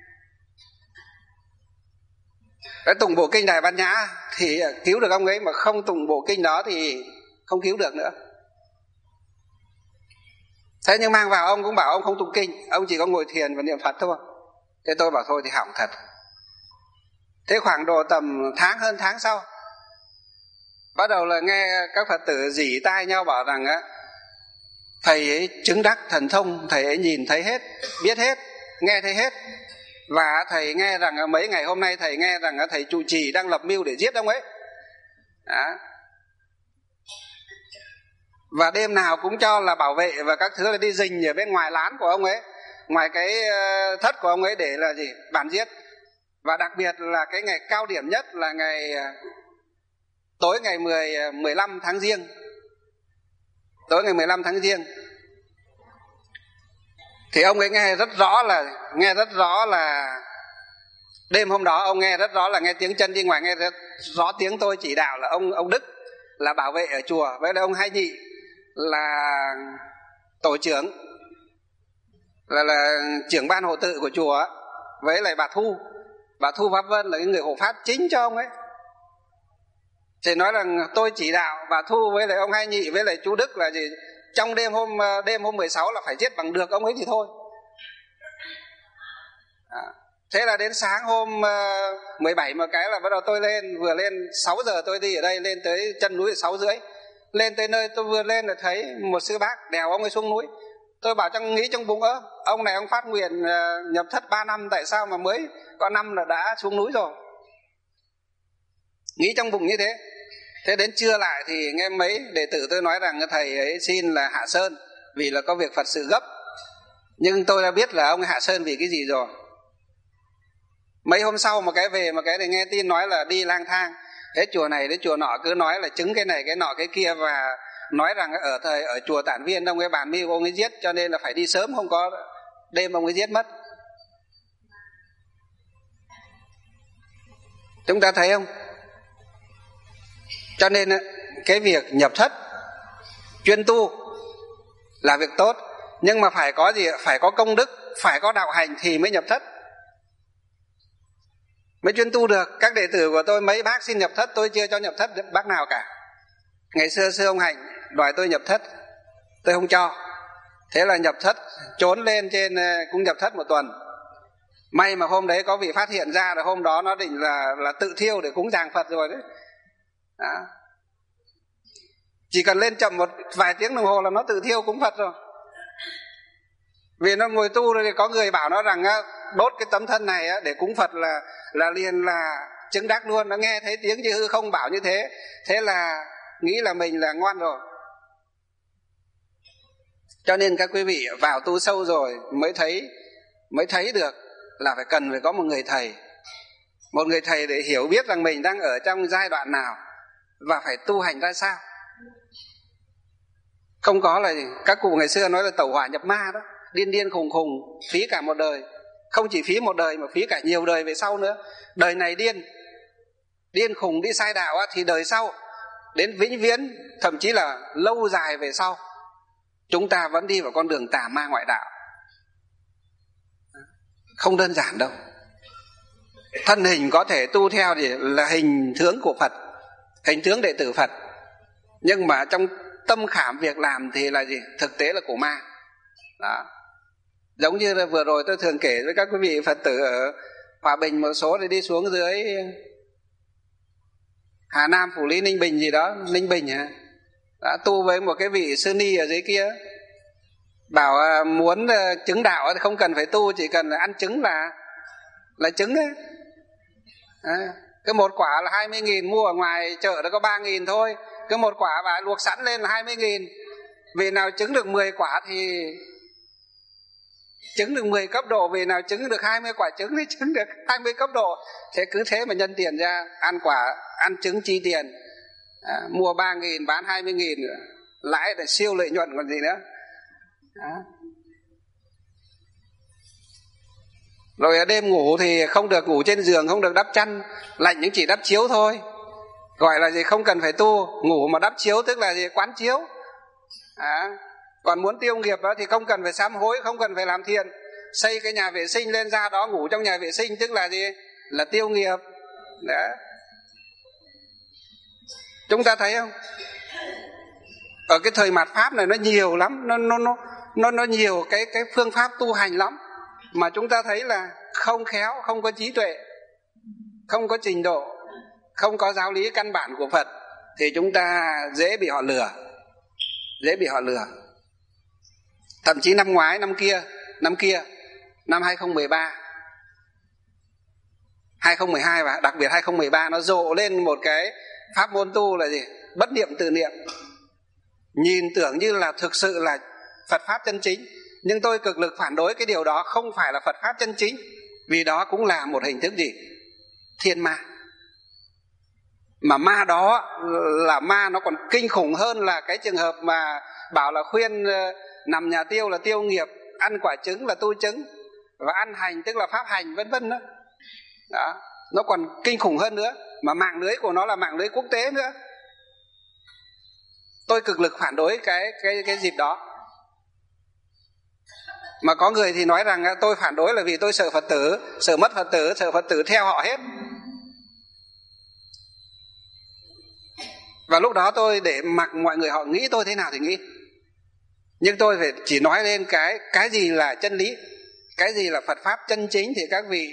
Cái tụng bộ kinh Đại Bát Nhã thì cứu được ông ấy, mà không tụng bộ kinh đó thì không cứu được nữa. Thế nhưng mang vào ông cũng bảo ông không tụng kinh, ông chỉ có ngồi thiền và niệm Phật thôi. Thế tôi bảo thôi thì hỏng thật. Thế khoảng độ tầm hơn tháng sau, bắt đầu là nghe các Phật tử rỉ tai nhau bảo rằng á, thầy ấy chứng đắc thần thông, thầy ấy nhìn thấy hết, biết hết, nghe thấy hết. Và thầy nghe rằng mấy ngày hôm nay thầy nghe rằng thầy trụ trì đang lập mưu để giết ông ấy. Đó. Và đêm nào cũng cho là bảo vệ và các thứ là đi rình ở bên ngoài lán của ông ấy, ngoài cái thất của ông ấy để là gì? Bàn giết. Và đặc biệt là cái ngày cao điểm nhất là tối ngày 15 tháng Giêng. Tối ngày 15 tháng Giêng thì ông ấy nghe rất rõ là đêm hôm đó ông nghe rất rõ là nghe tiếng chân đi ngoài, nghe rất rõ tiếng tôi chỉ đạo là ông Đức là bảo vệ ở chùa, với lại ông Hai Nhị là tổ trưởng, là trưởng ban hộ tự của chùa, với lại bà Thu Pháp Vân là cái người hộ pháp chính cho ông ấy. Thì nói rằng tôi chỉ đạo bà Thu với lại ông Hai Nhị với lại chú Đức là gì, trong đêm hôm 16 là phải giết bằng được ông ấy thì thôi. Thế là đến sáng hôm 17 một cái là bắt đầu tôi vừa lên 6 giờ tôi đi ở đây, lên tới chân núi 6:30. Lên tới nơi tôi vừa lên là thấy một sư bác đèo ông ấy xuống núi. Tôi bảo nghĩ trong bụng ông này ông phát nguyện nhập thất 3 năm, tại sao mà mới có năm là đã xuống núi rồi. Nghĩ trong bụng như thế. Thế đến trưa lại thì nghe mấy đệ tử tôi nói rằng thầy ấy xin là hạ sơn vì là có việc Phật sự gấp. Nhưng tôi đã biết là ông ấy hạ sơn vì cái gì rồi. Mấy hôm sau một cái về một cái thì nghe tin nói là đi lang thang hết chùa này đến chùa nọ, cứ nói là chứng cái này cái nọ cái kia, và nói rằng ở chùa Tản Viên ông ấy bàn mưu ông ấy giết, cho nên là phải đi sớm, không có đêm ông ấy giết mất. Chúng ta thấy không? Cho nên cái việc nhập thất chuyên tu là việc tốt, nhưng mà phải có gì? Phải có công đức, phải có đạo hành thì mới nhập thất, mới chuyên tu được. Các đệ tử của tôi mấy bác xin nhập thất, tôi chưa cho nhập thất bác nào cả. Ngày xưa sư ông Hành đòi tôi nhập thất, tôi không cho. Thế là nhập thất, trốn lên trên cũng nhập thất một tuần. May mà hôm đấy có vị phát hiện ra, rồi hôm đó nó định là tự thiêu để cúng dường Phật rồi đấy. Đó. Chỉ cần lên chậm một vài tiếng đồng hồ là nó tự thiêu cúng Phật rồi. Vì nó ngồi tu rồi thì có người bảo nó rằng đốt cái tấm thân này để cúng Phật là liền là chứng đắc luôn. Nó nghe thấy tiếng chứ hư không bảo như thế, thế là nghĩ là mình là ngoan rồi. Cho nên các quý vị vào tu sâu rồi mới thấy được là cần phải có một người thầy. Một người thầy để hiểu biết rằng mình đang ở trong giai đoạn nào và phải tu hành ra sao. Không có là các cụ ngày xưa nói là tẩu hỏa nhập ma đó, điên khùng phí cả một đời. Không chỉ phí một đời mà phí cả nhiều đời về sau nữa. Đời này điên khùng đi sai đạo thì đời sau đến vĩnh viễn, thậm chí là lâu dài về sau, chúng ta vẫn đi vào con đường tà ma ngoại đạo. Không đơn giản đâu. Thân hình có thể tu theo thì là hình tướng của Phật, hình tướng đệ tử Phật. Nhưng mà trong tâm khảm việc làm thì là gì? Thực tế là của ma. Đó. Giống như là vừa rồi tôi thường kể với các quý vị Phật tử ở Hòa Bình, một số thì đi xuống dưới Hà Nam, Phủ Lý, Ninh Bình gì đó, Ninh Bình hả? Đã tu với một cái vị sư ni ở dưới kia, bảo muốn chứng đạo thì không cần phải tu, chỉ cần ăn trứng là trứng ấy. Cái một quả là 20.000, mua ở ngoài chợ nó có 3.000 thôi. Cái một quả bà luộc sẵn lên là 20.000. Vì nào trứng được 10 quả thì trứng được 10 cấp độ, vì nào trứng được 20 quả trứng thì trứng được 20 cấp độ. Thế cứ thế mà nhân tiền ra, ăn trứng chi tiền. Mua 3.000 bán 20.000, lãi là siêu lợi nhuận còn gì nữa. Rồi ở đêm ngủ thì không được ngủ trên giường, không được đắp chăn, lạnh những chỉ đắp chiếu thôi. Gọi là gì? Không cần phải tu. Ngủ mà đắp chiếu tức là gì? Quán chiếu. Còn muốn tiêu nghiệp đó thì không cần phải sám hối, không cần phải làm thiện. Xây cái nhà vệ sinh lên, ra đó ngủ trong nhà vệ sinh tức là gì? Là tiêu nghiệp. Đó. Chúng ta thấy không? Ở cái thời mạt Pháp này nó nhiều lắm, nó nhiều cái phương pháp tu hành lắm, mà chúng ta thấy là không khéo, không có trí tuệ, không có trình độ, không có giáo lý căn bản của Phật thì chúng ta dễ bị họ lừa. Thậm chí năm ngoái, năm kia, năm 2013, 2012 và đặc biệt 2013 nó rộ lên một cái pháp môn tu là gì? Bất niệm tự niệm. Nhìn tưởng như là thực sự là Phật pháp chân chính, nhưng tôi cực lực phản đối cái điều đó không phải là Phật pháp chân chính, vì đó cũng là một hình thức gì? Thiên ma. Mà ma đó là ma nó còn kinh khủng hơn là cái trường hợp mà bảo là khuyên nằm nhà tiêu là tiêu nghiệp, ăn quả trứng là tu trứng, và ăn hành tức là pháp hành, vân vân đó. Đó, nó còn kinh khủng hơn nữa, mà mạng lưới của nó là mạng lưới quốc tế nữa. Tôi cực lực phản đối cái dịp đó. Mà có người thì nói rằng tôi phản đối là vì tôi sợ Phật tử, sợ mất Phật tử, sợ Phật tử theo họ hết. Và lúc đó tôi để mặc mọi người họ nghĩ tôi thế nào thì nghĩ, nhưng tôi phải chỉ nói lên cái gì là chân lý, cái gì là Phật pháp chân chính thì các vị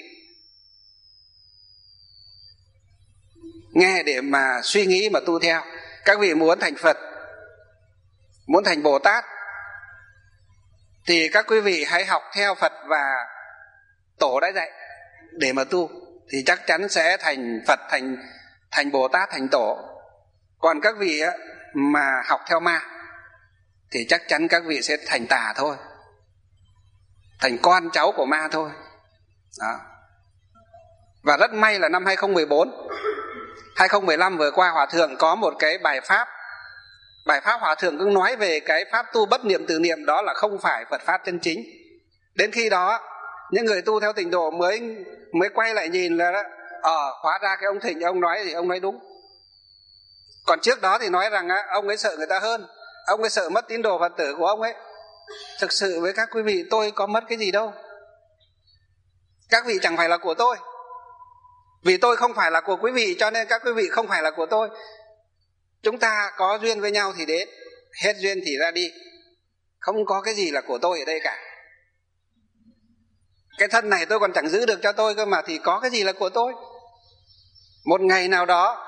nghe để mà suy nghĩ mà tu theo. Các vị muốn thành Phật, muốn thành Bồ Tát thì các quý vị hãy học theo Phật và Tổ đã dạy để mà tu, thì chắc chắn sẽ thành Phật, thành Bồ Tát, thành Tổ. Còn các vị mà học theo ma thì chắc chắn các vị sẽ thành tà thôi, thành con cháu của ma thôi. Đó. Và rất may là năm 2014, 2015 vừa qua Hòa Thượng có một cái bài pháp Hòa Thượng cũng nói về cái pháp tu bất niệm tự niệm, đó là không phải Phật pháp chân chính. Đến khi đó những người tu theo tịnh độ mới quay lại nhìn là hóa ra cái ông Thịnh ông nói thì ông nói đúng. Còn trước đó thì nói rằng ông ấy sợ người ta hơn, ông ấy sợ mất tín đồ Phật tử của ông ấy. Thực sự với các quý vị, tôi có mất cái gì đâu. Các vị chẳng phải là của tôi, vì tôi không phải là của quý vị, cho nên các quý vị không phải là của tôi. Chúng ta có duyên với nhau thì đến, hết duyên thì ra đi. Không có cái gì là của tôi ở đây cả. Cái thân này tôi còn chẳng giữ được cho tôi cơ mà, thì có cái gì là của tôi. Một ngày nào đó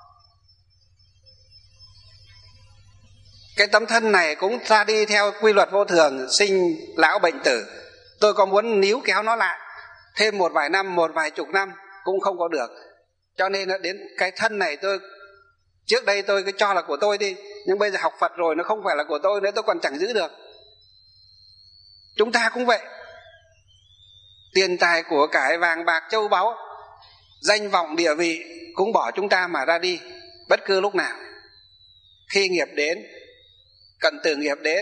cái tấm thân này cũng ra đi theo quy luật vô thường, sinh lão bệnh tử. Tôi có muốn níu kéo nó lại thêm một vài năm, một vài chục năm cũng không có được. Cho nên đến cái thân này trước đây tôi cứ cho là của tôi đi, nhưng bây giờ học Phật rồi nó không phải là của tôi nữa, tôi còn chẳng giữ được. Chúng ta cũng vậy. Tiền tài của cải, vàng bạc châu báu, danh vọng địa vị cũng bỏ chúng ta mà ra đi bất cứ lúc nào. Khi nghiệp đến, cận tử nghiệp đến,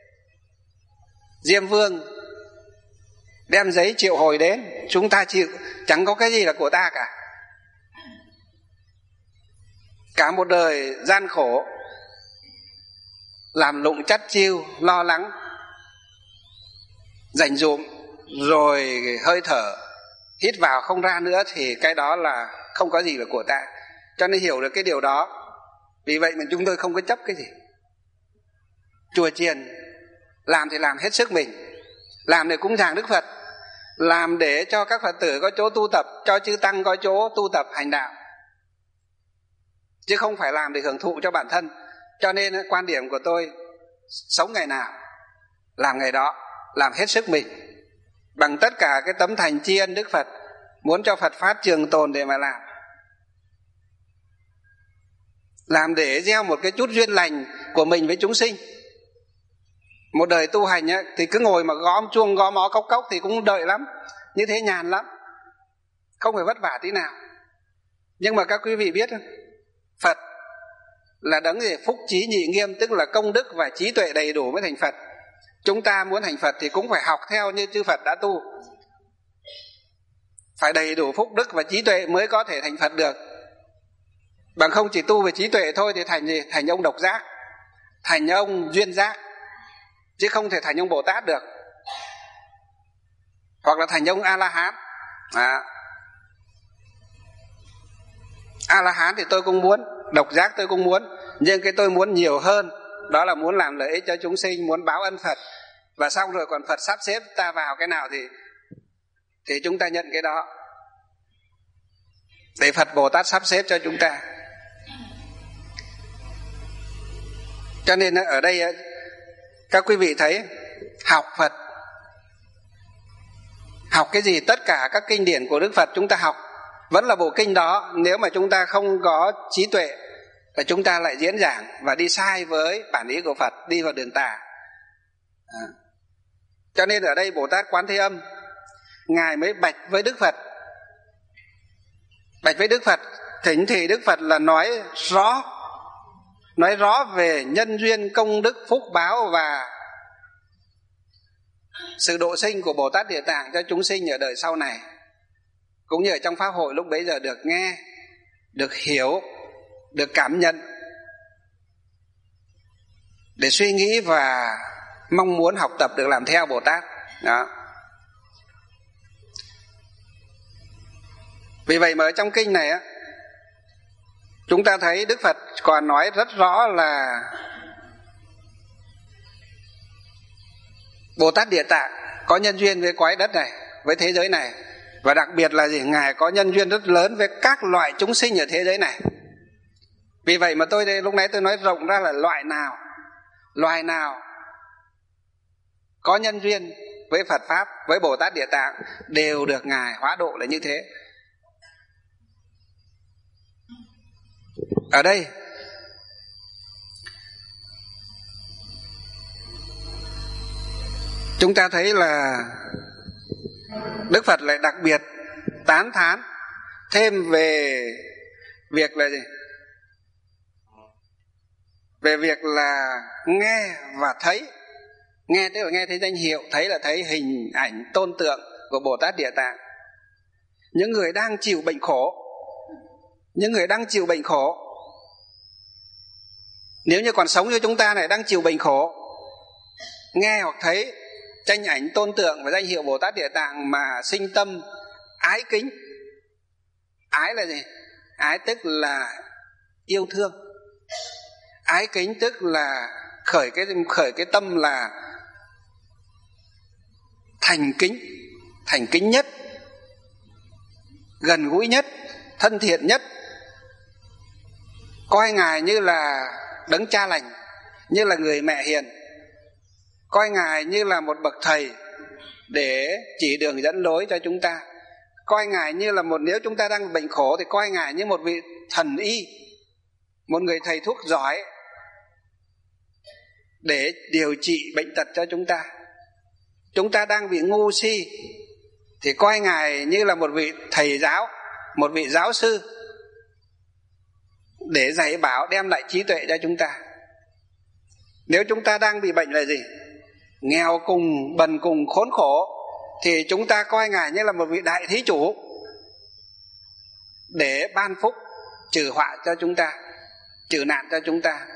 Diêm Vương đem giấy triệu hồi đến, chúng ta chịu, chẳng có cái gì là của ta cả. Cả một đời gian khổ, làm lụng chắt chiu, lo lắng, dành dụm, rồi hơi thở hít vào không ra nữa, thì cái đó là không có gì là của ta. Cho nên hiểu được cái điều đó Vì vậy mà chúng tôi không có chấp cái gì. Chùa chiền làm thì làm hết sức mình, làm để cúng dường Đức Phật, làm để cho các Phật tử có chỗ tu tập, cho chư tăng có chỗ tu tập hành đạo, chứ không phải làm để hưởng thụ cho bản thân. Cho nên quan điểm của tôi, sống ngày nào làm ngày đó, làm hết sức mình, bằng tất cả cái tấm thành tri ân Đức Phật, muốn cho Phật pháp trường tồn để mà làm để gieo một cái chút duyên lành của mình với chúng sinh. Một đời tu hành ấy, thì cứ ngồi mà gõ chuông gõ mõ cốc cốc thì cũng đợi lắm, như thế nhàn lắm, không phải vất vả tí nào. Nhưng mà các quý vị biết không, Phật là đấng gì? Phúc trí nhị nghiêm, tức là công đức và trí tuệ đầy đủ mới thành Phật. Chúng ta muốn thành Phật thì cũng phải học theo như chư Phật đã tu, phải đầy đủ phúc đức và trí tuệ mới có thể thành Phật được. Bằng không chỉ tu về trí tuệ thôi thì thành gì? Thành ông độc giác, thành ông duyên giác, chứ không thể thành ông Bồ Tát được, hoặc là thành ông A-la-hán. A-la-hán thì tôi cũng muốn, độc giác tôi cũng muốn, nhưng cái tôi muốn nhiều hơn, đó là muốn làm lợi ích cho chúng sinh, muốn báo ân Phật. Và xong rồi còn Phật sắp xếp ta vào cái nào thì chúng ta nhận cái đó, để Phật Bồ Tát sắp xếp cho chúng ta. Cho nên ở đây các quý vị thấy, học Phật, học cái gì? Tất cả các kinh điển của Đức Phật chúng ta học vẫn là bộ kinh đó. Nếu mà chúng ta không có trí tuệ là chúng ta lại diễn giảng và đi sai với bản ý của Phật, đi vào đường tà. Cho nên ở đây Bồ Tát Quán Thế Âm, Ngài mới bạch với Đức Phật. Bạch với Đức Phật, thỉnh thì Đức Phật là nói rõ về nhân duyên, công đức, phúc báo và sự độ sinh của Bồ Tát Địa Tạng cho chúng sinh ở đời sau này, cũng như ở trong Pháp hội lúc bấy giờ được nghe, được hiểu, được cảm nhận, để suy nghĩ và mong muốn học tập được làm theo Bồ Tát đó. Vì vậy mà ở trong kinh này chúng ta thấy Đức Phật còn nói rất rõ là Bồ Tát Địa Tạng có nhân duyên với cõi đất này, với thế giới này, và đặc biệt là gì? Ngài có nhân duyên rất lớn với các loại chúng sinh ở thế giới này. Vì vậy mà lúc nãy tôi nói rộng ra là loài nào có nhân duyên với Phật Pháp, với Bồ Tát Địa Tạng đều được Ngài hóa độ là như thế. Ở đây chúng ta thấy là Đức Phật lại đặc biệt tán thán thêm về việc là gì? Về việc là nghe và thấy. Nghe tức là nghe thấy danh hiệu, thấy là thấy hình ảnh tôn tượng của Bồ Tát Địa Tạng. Những người đang chịu bệnh khổ, nếu như còn sống như chúng ta này, đang chịu bệnh khổ, nghe hoặc thấy tranh ảnh tôn tượng và danh hiệu Bồ Tát Địa Tạng mà sinh tâm ái kính. Ái là gì? Ái tức là yêu thương, ái kính tức là khởi cái tâm là thành kính nhất, gần gũi nhất, thân thiện nhất, coi Ngài như là đấng cha lành, như là người mẹ hiền, coi Ngài như là một bậc thầy để chỉ đường dẫn lối cho chúng ta, coi Ngài như là nếu chúng ta đang bệnh khổ thì coi Ngài như một vị thần y, một người thầy thuốc giỏi để điều trị bệnh tật cho chúng ta. Chúng ta đang bị ngu si thì coi Ngài như là một vị thầy giáo, một vị giáo sư để dạy bảo, đem lại trí tuệ cho chúng ta. Nếu chúng ta đang bị bệnh là gì? Nghèo cùng, bần cùng, khốn khổ, thì chúng ta coi Ngài như là một vị đại thí chủ để ban phúc, trừ họa cho chúng ta, trừ nạn cho chúng ta.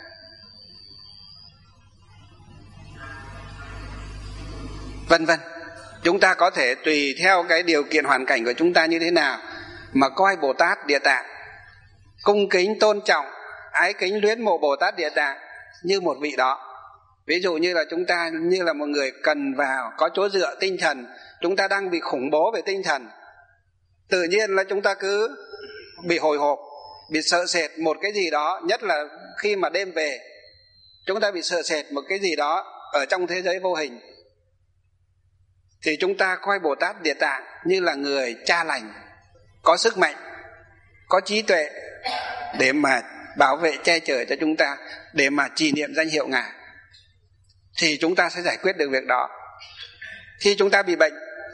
Vân vân. Chúng ta có thể tùy theo cái điều kiện hoàn cảnh của chúng ta như thế nào mà coi Bồ Tát Địa Tạng, cung kính tôn trọng, ái kính luyến mộ Bồ Tát Địa Tạng như một vị đó. Ví dụ như là chúng ta như là một người cần vào có chỗ dựa tinh thần, chúng ta đang bị khủng bố về tinh thần, tự nhiên là chúng ta cứ bị hồi hộp, bị sợ sệt một cái gì đó, nhất là khi mà đêm về chúng ta bị sợ sệt một cái gì đó ở trong thế giới vô hình, thì chúng ta coi Bồ Tát Địa Tạng như là người cha lành, có sức mạnh, có trí tuệ để mà bảo vệ che chở cho chúng ta, để mà trì niệm danh hiệu Ngài, thì chúng ta sẽ giải quyết được việc đó. Khi chúng ta bị bệnh,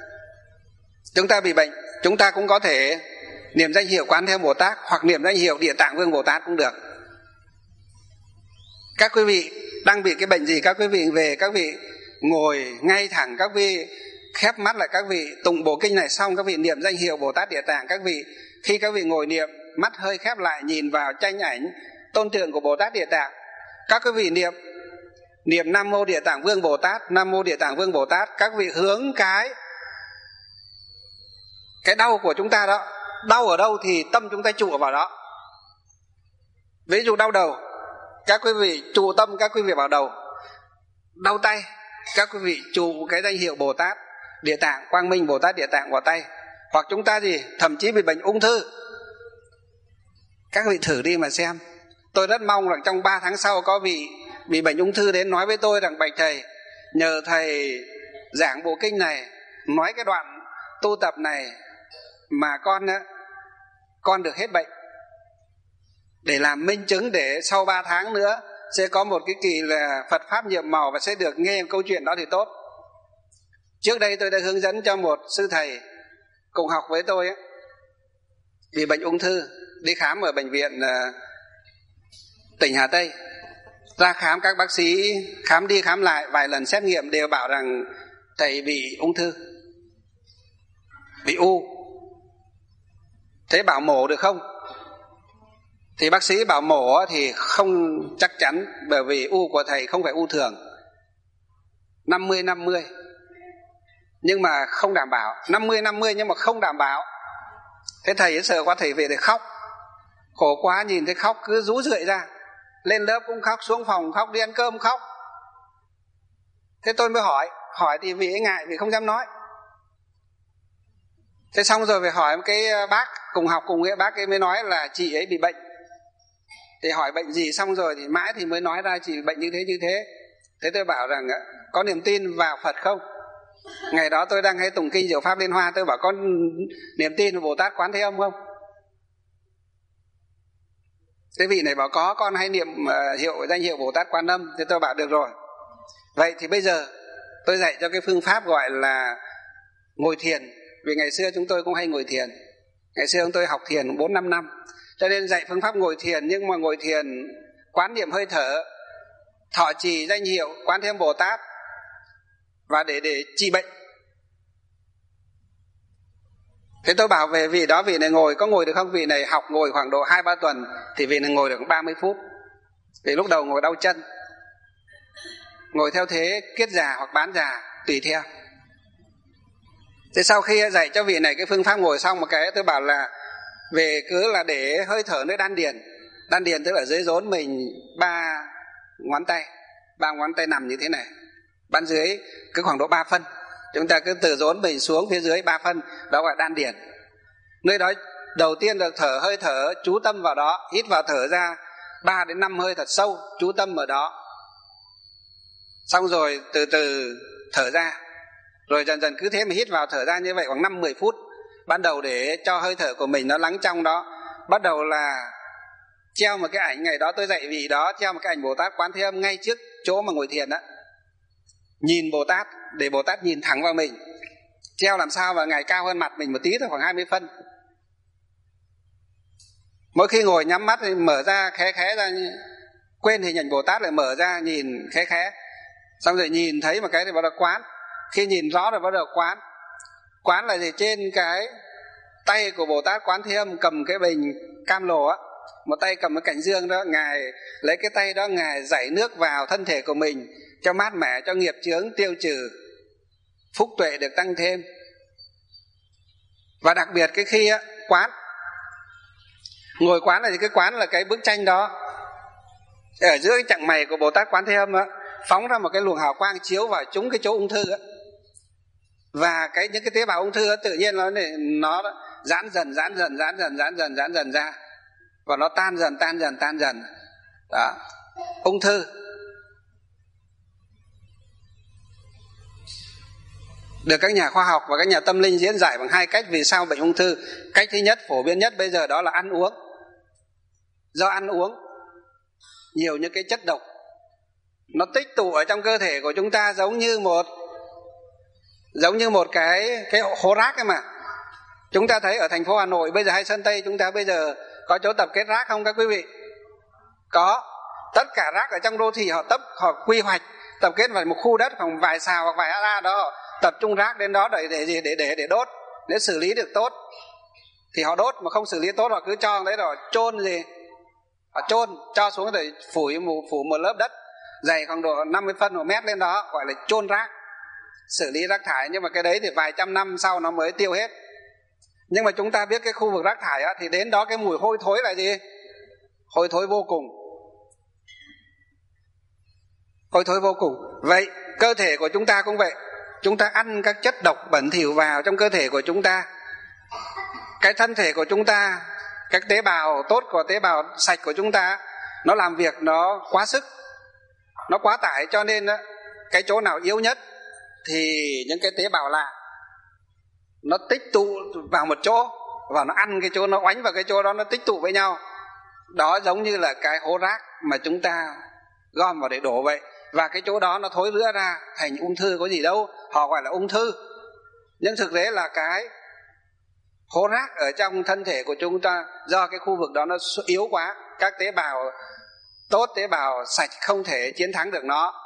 chúng ta cũng có thể niệm danh hiệu Quán Thế Âm Bồ Tát hoặc niệm danh hiệu Địa Tạng Vương Bồ Tát cũng được. Các quý vị đang bị cái bệnh gì, các quý vị về, các vị ngồi ngay thẳng, các vị khép mắt lại, các vị tụng bộ kinh này xong, các vị niệm danh hiệu Bồ Tát Địa Tạng. Các vị khi các vị ngồi niệm, mắt hơi khép lại, nhìn vào tranh ảnh tôn tượng của Bồ Tát Địa Tạng, các quý vị niệm Nam Mô Địa Tạng Vương Bồ Tát, Nam Mô Địa Tạng Vương Bồ Tát. Các vị hướng cái đau của chúng ta đó, đau ở đâu thì tâm chúng ta trụ vào đó. Ví dụ đau đầu, các quý vị trụ tâm các quý vị vào đầu. Đau tay, các quý vị trụ cái danh hiệu Bồ Tát Địa Tạng, Quang Minh Bồ Tát Địa Tạng vào tay. Hoặc chúng ta thậm chí bị bệnh ung thư, các vị thử đi mà xem. Tôi rất mong rằng trong 3 tháng sau có vị bị bệnh ung thư đến nói với tôi rằng: bạch thầy, nhờ thầy giảng bộ kinh này, nói cái đoạn tu tập này mà con được hết bệnh, để làm minh chứng, để sau 3 tháng nữa sẽ có một cái kỳ là Phật Pháp nhiệm màu và sẽ được nghe câu chuyện đó thì tốt. Trước đây tôi đã hướng dẫn cho một sư thầy cùng học với tôi bị bệnh ung thư, đi khám ở bệnh viện tỉnh Hà Tây. Ra khám, các bác sĩ khám đi khám lại vài lần xét nghiệm đều bảo rằng thầy bị ung thư, bị u. Thế bảo mổ được không? Thì bác sĩ bảo mổ thì không chắc chắn, bởi vì u của thầy không phải u thường, 50-50, nhưng mà không đảm bảo. 50-50 nhưng mà không đảm bảo. Thế thầy sợ quá, thầy về để khóc, khổ quá, nhìn thấy khóc cứ rú rượi ra, lên lớp cũng khóc, xuống phòng khóc, đi ăn cơm khóc. Thế tôi mới hỏi thì vì ấy ngại, vì không dám nói. Thế xong rồi phải hỏi một cái bác cùng học cùng ấy, bác ấy mới nói là chị ấy bị bệnh. Thì hỏi bệnh gì xong rồi thì mãi thì mới nói ra chị bệnh như thế. Thế tôi bảo rằng có niềm tin vào Phật không? Ngày đó tôi đang hay tụng kinh Diệu Pháp Liên Hoa, tôi bảo có niềm tin vào Bồ Tát Quán Thế Âm không? Thế vị này bảo có, con hay niệm danh hiệu Bồ Tát Quan Âm. Thế tôi bảo được rồi. Vậy thì bây giờ tôi dạy cho cái phương pháp gọi là ngồi thiền. Vì ngày xưa chúng tôi cũng hay ngồi thiền. Ngày xưa chúng tôi học thiền 4-5 năm. Cho nên dạy phương pháp ngồi thiền, nhưng mà ngồi thiền quán niệm hơi thở, thọ trì danh hiệu Quán Thế Âm Bồ Tát, và để trị bệnh. Thế tôi bảo về vị đó, vị này có ngồi được không? Vị này học ngồi khoảng độ 2-3 tuần thì vị này ngồi được 30 phút. Vì lúc đầu ngồi đau chân, ngồi theo thế kiết già hoặc bán già tùy theo. Thế sau khi dạy cho vị này cái phương pháp ngồi xong một cái, tôi bảo là về cứ là để hơi thở nơi đan điền. Đan điền tức là dưới rốn mình 3 ngón tay nằm như thế này, ban dưới cứ khoảng độ 3 phân. Chúng ta cứ từ rốn mình xuống phía dưới 3 phân, đó gọi đan điền. Nơi đó đầu tiên là hơi thở, chú tâm vào đó, hít vào thở ra 3-5 hơi thật sâu, chú tâm ở đó. Xong rồi từ từ thở ra. Rồi dần dần cứ thế mà hít vào thở ra như vậy khoảng 5-10 phút. Ban đầu để cho hơi thở của mình nó lắng trong đó, bắt đầu là treo một cái ảnh. Ngày đó tôi dạy vị đó treo một cái ảnh Bồ Tát Quán Thế Âm ngay trước chỗ mà ngồi thiền đó. Nhìn Bồ Tát, để Bồ Tát nhìn thẳng vào mình. Treo làm sao mà Ngài cao hơn mặt mình một tí thôi, khoảng 20 phân. Mỗi khi ngồi nhắm mắt thì mở ra khé ra, quên hình ảnh Bồ Tát lại mở ra nhìn khé. Xong rồi nhìn thấy một cái thì bắt đầu quán. Khi nhìn rõ rồi bắt đầu quán. Quán là gì? Trên cái tay của Bồ Tát Quán Thế Âm cầm cái bình cam lồ á, một tay cầm cái cảnh dương đó, Ngài lấy cái tay đó, Ngài dảy nước vào thân thể của mình cho mát mẻ, cho nghiệp chướng tiêu trừ, phúc tuệ được tăng thêm. Và đặc biệt cái khi á, quán, ngồi quán là gì? Cái quán là cái bức tranh đó, Ở giữa cái chặng mày của Bồ Tát Quán Thế Âm á, phóng ra một cái luồng hào quang chiếu vào trúng cái chỗ ung thư á, và những cái tế bào ung thư á, tự nhiên nó giãn dần ra, và nó tan dần. Đó, ung thư được các nhà khoa học và các nhà tâm linh diễn giải bằng hai cách vì sao bệnh ung thư. Cách thứ nhất, phổ biến nhất bây giờ, đó là ăn uống. Do ăn uống nhiều những cái chất độc nó tích tụ ở trong cơ thể của chúng ta, giống như một cái hố rác ấy mà. Chúng ta thấy ở thành phố Hà Nội bây giờ hay Sơn Tây chúng ta bây giờ có chỗ tập kết rác không các quý vị? Có. Tất cả rác ở trong đô thị họ quy hoạch tập kết vào một khu đất khoảng vài xào hoặc vài ha đó, họ tập trung rác đến đó để đốt. Nếu xử lý được tốt thì họ đốt, mà không xử lý tốt họ cứ cho đấy rồi chôn họ chôn cho xuống rồi phủ một lớp đất dày khoảng độ 50 phân 1 mét lên đó, gọi là chôn rác, xử lý rác thải. Nhưng mà cái đấy thì vài trăm năm sau nó mới tiêu hết. Nhưng mà chúng ta biết cái khu vực rác thải á, thì đến đó cái mùi hôi thối là gì? Hôi thối vô cùng. Hôi thối vô cùng. Vậy cơ thể của chúng ta cũng vậy. Chúng ta ăn các chất độc bẩn thỉu vào trong cơ thể của chúng ta, cái thân thể của chúng ta, các tế bào tốt của tế bào sạch của chúng ta, nó làm việc nó quá sức, nó quá tải, cho nên cái chỗ nào yếu nhất thì những cái tế bào lạ nó tích tụ vào một chỗ, và nó ăn cái chỗ, nó oánh vào cái chỗ đó, nó tích tụ với nhau. Đó giống như là cái hố rác mà chúng ta gom vào để đổ vậy. Và cái chỗ đó nó thối rữa ra thành ung thư, có gì đâu, họ gọi là ung thư. Nhưng thực tế là cái hố rác ở trong thân thể của chúng ta, do cái khu vực đó nó yếu quá, các tế bào tốt, tế bào sạch không thể chiến thắng được nó.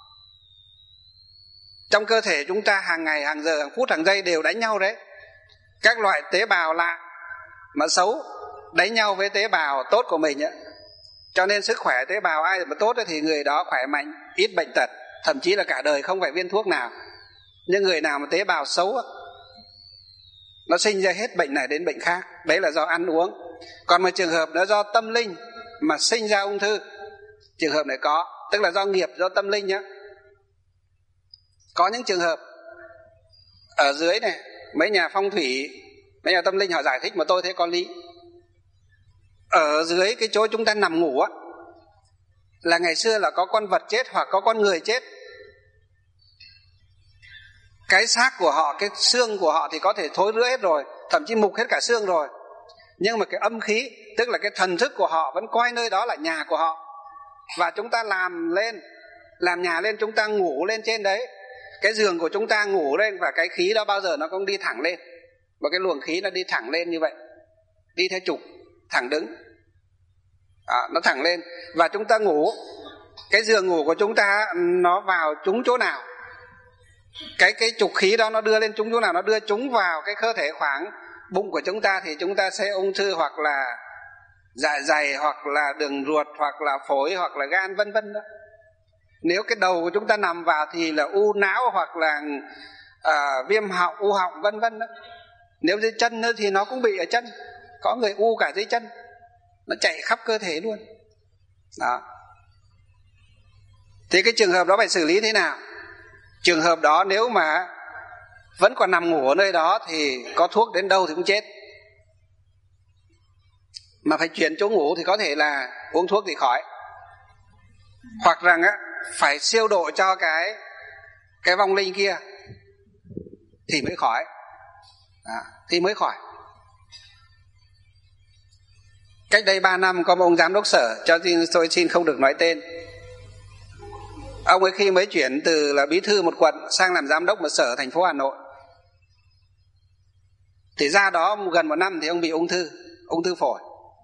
Trong cơ thể chúng ta hàng ngày, hàng giờ, hàng phút, hàng giây đều đánh nhau đấy. Các loại tế bào lạ mà xấu đánh nhau với tế bào tốt của mình ấy. Cho nên sức khỏe tế bào ai mà tốt ấy, thì người đó khỏe mạnh, ít bệnh tật, thậm chí là cả đời không phải viên thuốc nào. Nhưng người nào mà tế bào xấu ấy, nó sinh ra hết bệnh này đến bệnh khác. Đấy là do ăn uống. Còn một trường hợp nữa do tâm linh mà sinh ra ung thư, trường hợp này có, tức là do nghiệp, do tâm linh nhé. Có những trường hợp ở dưới này, mấy nhà phong thủy, mấy nhà tâm linh họ giải thích mà tôi thấy có lý. Ở dưới cái chỗ chúng ta nằm ngủ á, là ngày xưa là có con vật chết hoặc có con người chết. Cái xác của họ, cái xương của họ thì có thể thối rữa hết rồi, thậm chí mục hết cả xương rồi. Nhưng mà cái âm khí, tức là cái thần thức của họ vẫn coi nơi đó là nhà của họ. Và chúng ta làm nhà lên, chúng ta ngủ lên trên đấy. Cái giường của chúng ta ngủ lên, và cái khí đó bao giờ nó cũng đi thẳng lên. Và cái luồng khí nó đi thẳng lên như vậy, đi theo trục thẳng đứng. Nó thẳng lên. Và chúng ta ngủ, cái giường ngủ của chúng ta nó vào trúng chỗ nào, cái trục khí đó nó đưa lên trúng chỗ nào, nó đưa trúng vào cái cơ thể khoảng bụng của chúng ta, thì chúng ta sẽ ung thư, hoặc là dạ dày, hoặc là đường ruột, hoặc là phổi, hoặc là gan, vân vân đó. Nếu cái đầu của chúng ta nằm vào thì là u não, hoặc là viêm họng, u họng, vân vân đó. Nếu dưới chân nữa thì nó cũng bị ở chân, có người u cả dưới chân, nó chạy khắp cơ thể luôn đó. Thì cái trường hợp đó phải xử lý thế nào? Trường hợp đó nếu mà vẫn còn nằm ngủ ở nơi đó thì có thuốc đến đâu thì cũng chết. Mà phải chuyển chỗ ngủ thì có thể là uống thuốc thì khỏi. Hoặc rằng á, phải siêu độ cho cái vong linh kia thì mới khỏi. Thì mới khỏi. Cách đây 3 năm có một ông giám đốc sở, tôi xin không được nói tên. Ông ấy khi mới chuyển từ là bí thư một quận sang làm giám đốc một sở thành phố Hà Nội, thì ra đó gần 1 năm thì ông bị ung thư phổi.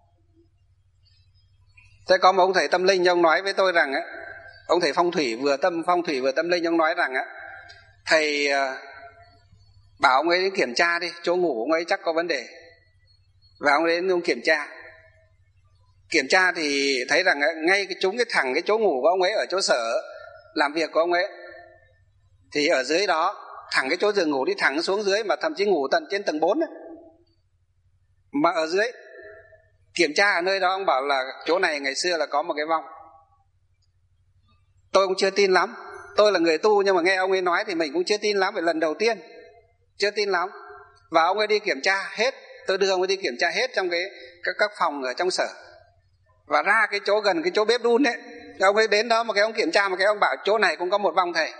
Thế có một ông thầy tâm linh, ông nói với tôi rằng á, ông thầy phong thủy vừa tâm linh, ông nói rằng á, thầy bảo ông ấy đến kiểm tra đi, chỗ ngủ ông ấy chắc có vấn đề. Và ông ấy đến ông kiểm tra thì thấy rằng ngay cái chỗ ngủ của ông ấy ở chỗ sở làm việc của ông ấy, thì ở dưới đó thẳng cái chỗ giường ngủ đi thẳng xuống dưới, mà thậm chí ngủ tận trên tầng 4 ấy. Mà ở dưới kiểm tra ở nơi đó, ông bảo là chỗ này ngày xưa là có một cái vong, Tôi cũng chưa tin lắm. Tôi là người tu nhưng mà nghe ông ấy nói thì mình cũng chưa tin lắm, vì lần đầu tiên chưa tin lắm. Và ông ấy đi kiểm tra hết, tôi đưa ông ấy đi kiểm tra hết trong các phòng ở trong sở. Và ra cái chỗ gần cái chỗ bếp đun ấy, ông ấy đến đó mà cái ông kiểm tra, mà cái ông bảo chỗ này cũng có một vong thầy.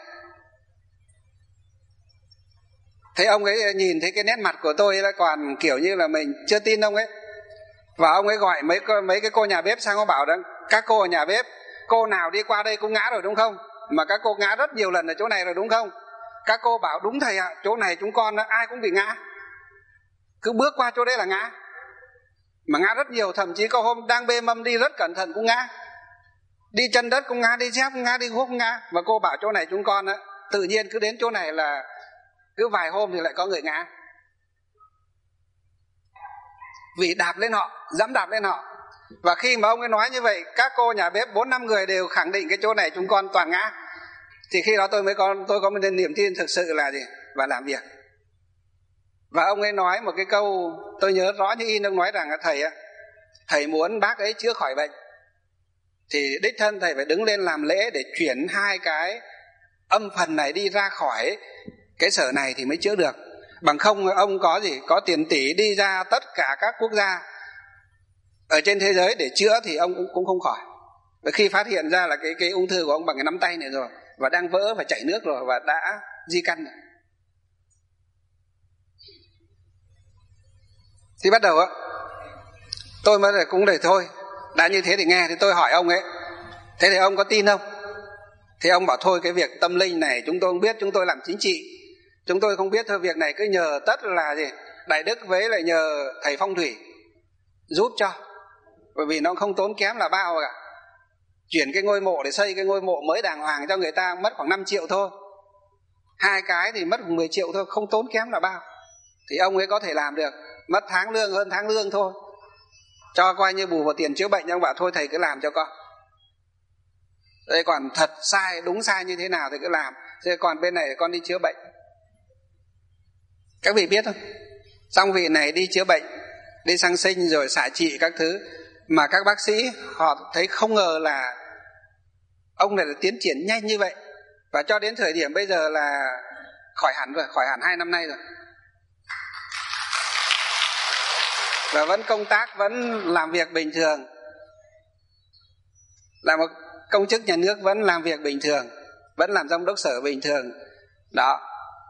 Thế ông ấy nhìn thấy cái nét mặt của tôi là còn kiểu như là mình chưa tin ông ấy. Và ông ấy gọi mấy cái cô nhà bếp sang, ông bảo rằng các cô ở nhà bếp, cô nào đi qua đây cũng ngã rồi đúng không? Mà các cô ngã rất nhiều lần ở chỗ này rồi đúng không? Các cô bảo đúng thầy ạ, chỗ này chúng con ai cũng bị ngã, cứ bước qua chỗ đấy là ngã, mà ngã rất nhiều. Thậm chí có hôm đang bê mâm đi rất cẩn thận cũng ngã, đi chân đất cũng ngã, đi dép cũng ngã, đi guốc cũng ngã. Và cô bảo chỗ này chúng con tự nhiên cứ đến chỗ này là cứ vài hôm thì lại có người ngã, vì đạp lên họ, dẫm đạp lên họ. Và khi mà ông ấy nói như vậy, các cô nhà bếp 4-5 người đều khẳng định cái chỗ này chúng con toàn ngã. Thì khi đó tôi có một niềm tin thực sự là gì? Và làm việc. Và ông ấy nói một cái câu tôi nhớ rõ như in, ông nói rằng thầy muốn bác ấy chữa khỏi bệnh thì đích thân thầy phải đứng lên làm lễ để chuyển 2 cái âm phần này đi ra khỏi cái sở này thì mới chữa được. Bằng không ông có tiền tỷ đi ra tất cả các quốc gia ở trên thế giới để chữa thì ông cũng không khỏi. Và khi phát hiện ra là cái ung thư của ông bằng cái nắm tay này rồi, và đang vỡ và chảy nước rồi, và đã di căn rồi. Thì bắt đầu tôi mới cũng để thôi, đã như thế thì nghe. Thì tôi hỏi ông ấy, thế thì ông có tin không? Thì ông bảo thôi, cái việc tâm linh này chúng tôi không biết, chúng tôi làm chính trị, chúng tôi không biết thôi. Việc này cứ nhờ tất là gì, Đại Đức với lại nhờ thầy phong thủy giúp cho, bởi vì nó không tốn kém là bao cả. Chuyển cái ngôi mộ để xây cái ngôi mộ mới đàng hoàng cho người ta mất khoảng 5 triệu thôi, 2 cái thì mất 10 triệu thôi, không tốn kém là bao. Thì ông ấy có thể làm được, mất tháng lương hơn tháng lương thôi, cho coi như bù vào tiền chữa bệnh. Ông bảo thôi thầy cứ làm cho con. Đây còn thật sai đúng sai như thế nào thì cứ làm, thế còn bên này con đi chữa bệnh. Các vị biết không, xong vị này đi chữa bệnh, đi sang sinh rồi xạ trị các thứ, mà các bác sĩ họ thấy không ngờ là ông này là tiến triển nhanh như vậy. Và cho đến thời điểm bây giờ là khỏi hẳn rồi, khỏi hẳn 2 năm nay rồi, và vẫn công tác, vẫn làm việc bình thường, là một công chức nhà nước, vẫn làm việc bình thường, vẫn làm giám đốc sở bình thường đó.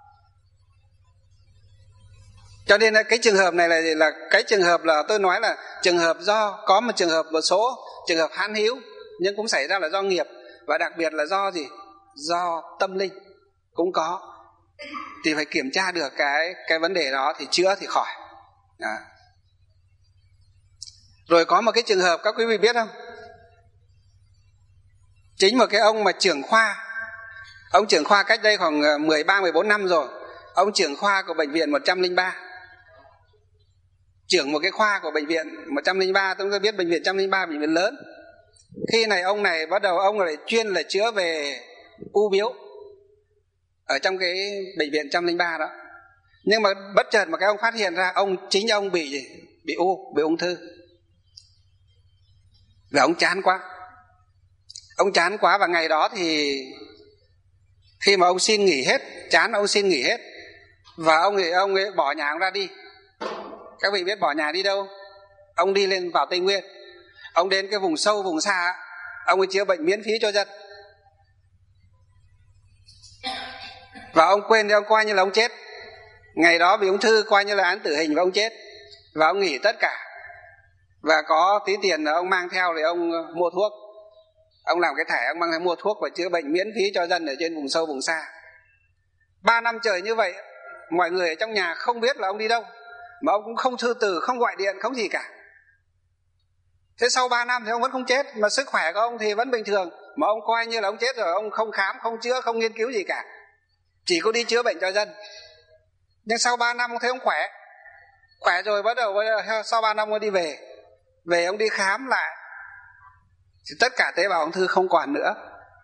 Cho nên là cái trường hợp này là cái trường hợp là tôi nói là trường hợp do có một trường hợp, một số trường hợp han hữu, nhưng cũng xảy ra là do nghiệp, và đặc biệt là do gì? Do tâm linh cũng có. Thì phải kiểm tra được cái vấn đề đó thì chữa thì khỏi đó. Rồi có một cái trường hợp các quý vị biết không? Chính một cái ông mà trưởng khoa, ông trưởng khoa cách đây khoảng 13-14 năm rồi, ông trưởng khoa của bệnh viện 103, trưởng một cái khoa của bệnh viện 103. Chúng ta biết bệnh viện 103 bệnh viện lớn. Khi này ông này bắt đầu ông lại chuyên là chữa về u biếu ở trong cái bệnh viện 103 đó. Nhưng mà bất chợt mà cái ông phát hiện ra chính ông bị gì? Bị ung thư. Và ông chán quá. Ông chán quá, và ngày đó thì khi mà ông xin nghỉ hết, chán ông xin nghỉ hết, và ông ấy bỏ nhà ông ra đi. Các vị biết bỏ nhà đi đâu? Ông đi lên vào Tây Nguyên, ông đến cái vùng sâu vùng xa, ông ấy chữa bệnh miễn phí cho dân. Và ông quên thì ông coi như là ông chết. Ngày đó vì ung thư coi như là án tử hình và ông chết. Và ông nghỉ tất cả, và có tí tiền là ông mang theo để ông mua thuốc. Ông làm cái thẻ, ông mang theo mua thuốc và chữa bệnh miễn phí cho dân ở trên vùng sâu vùng xa. 3 năm trời như vậy, mọi người ở trong nhà không biết là ông đi đâu, mà ông cũng không thư từ, không gọi điện, không gì cả. Thế sau 3 năm thì ông vẫn không chết, mà sức khỏe của ông thì vẫn bình thường, mà ông coi như là ông chết rồi. Ông không khám, không chữa, không nghiên cứu gì cả, chỉ có đi chữa bệnh cho dân. Nhưng sau 3 năm ông thấy ông khỏe rồi, bắt đầu sau 3 năm ông đi về ông đi khám lại thì tất cả tế bào ung thư không còn nữa.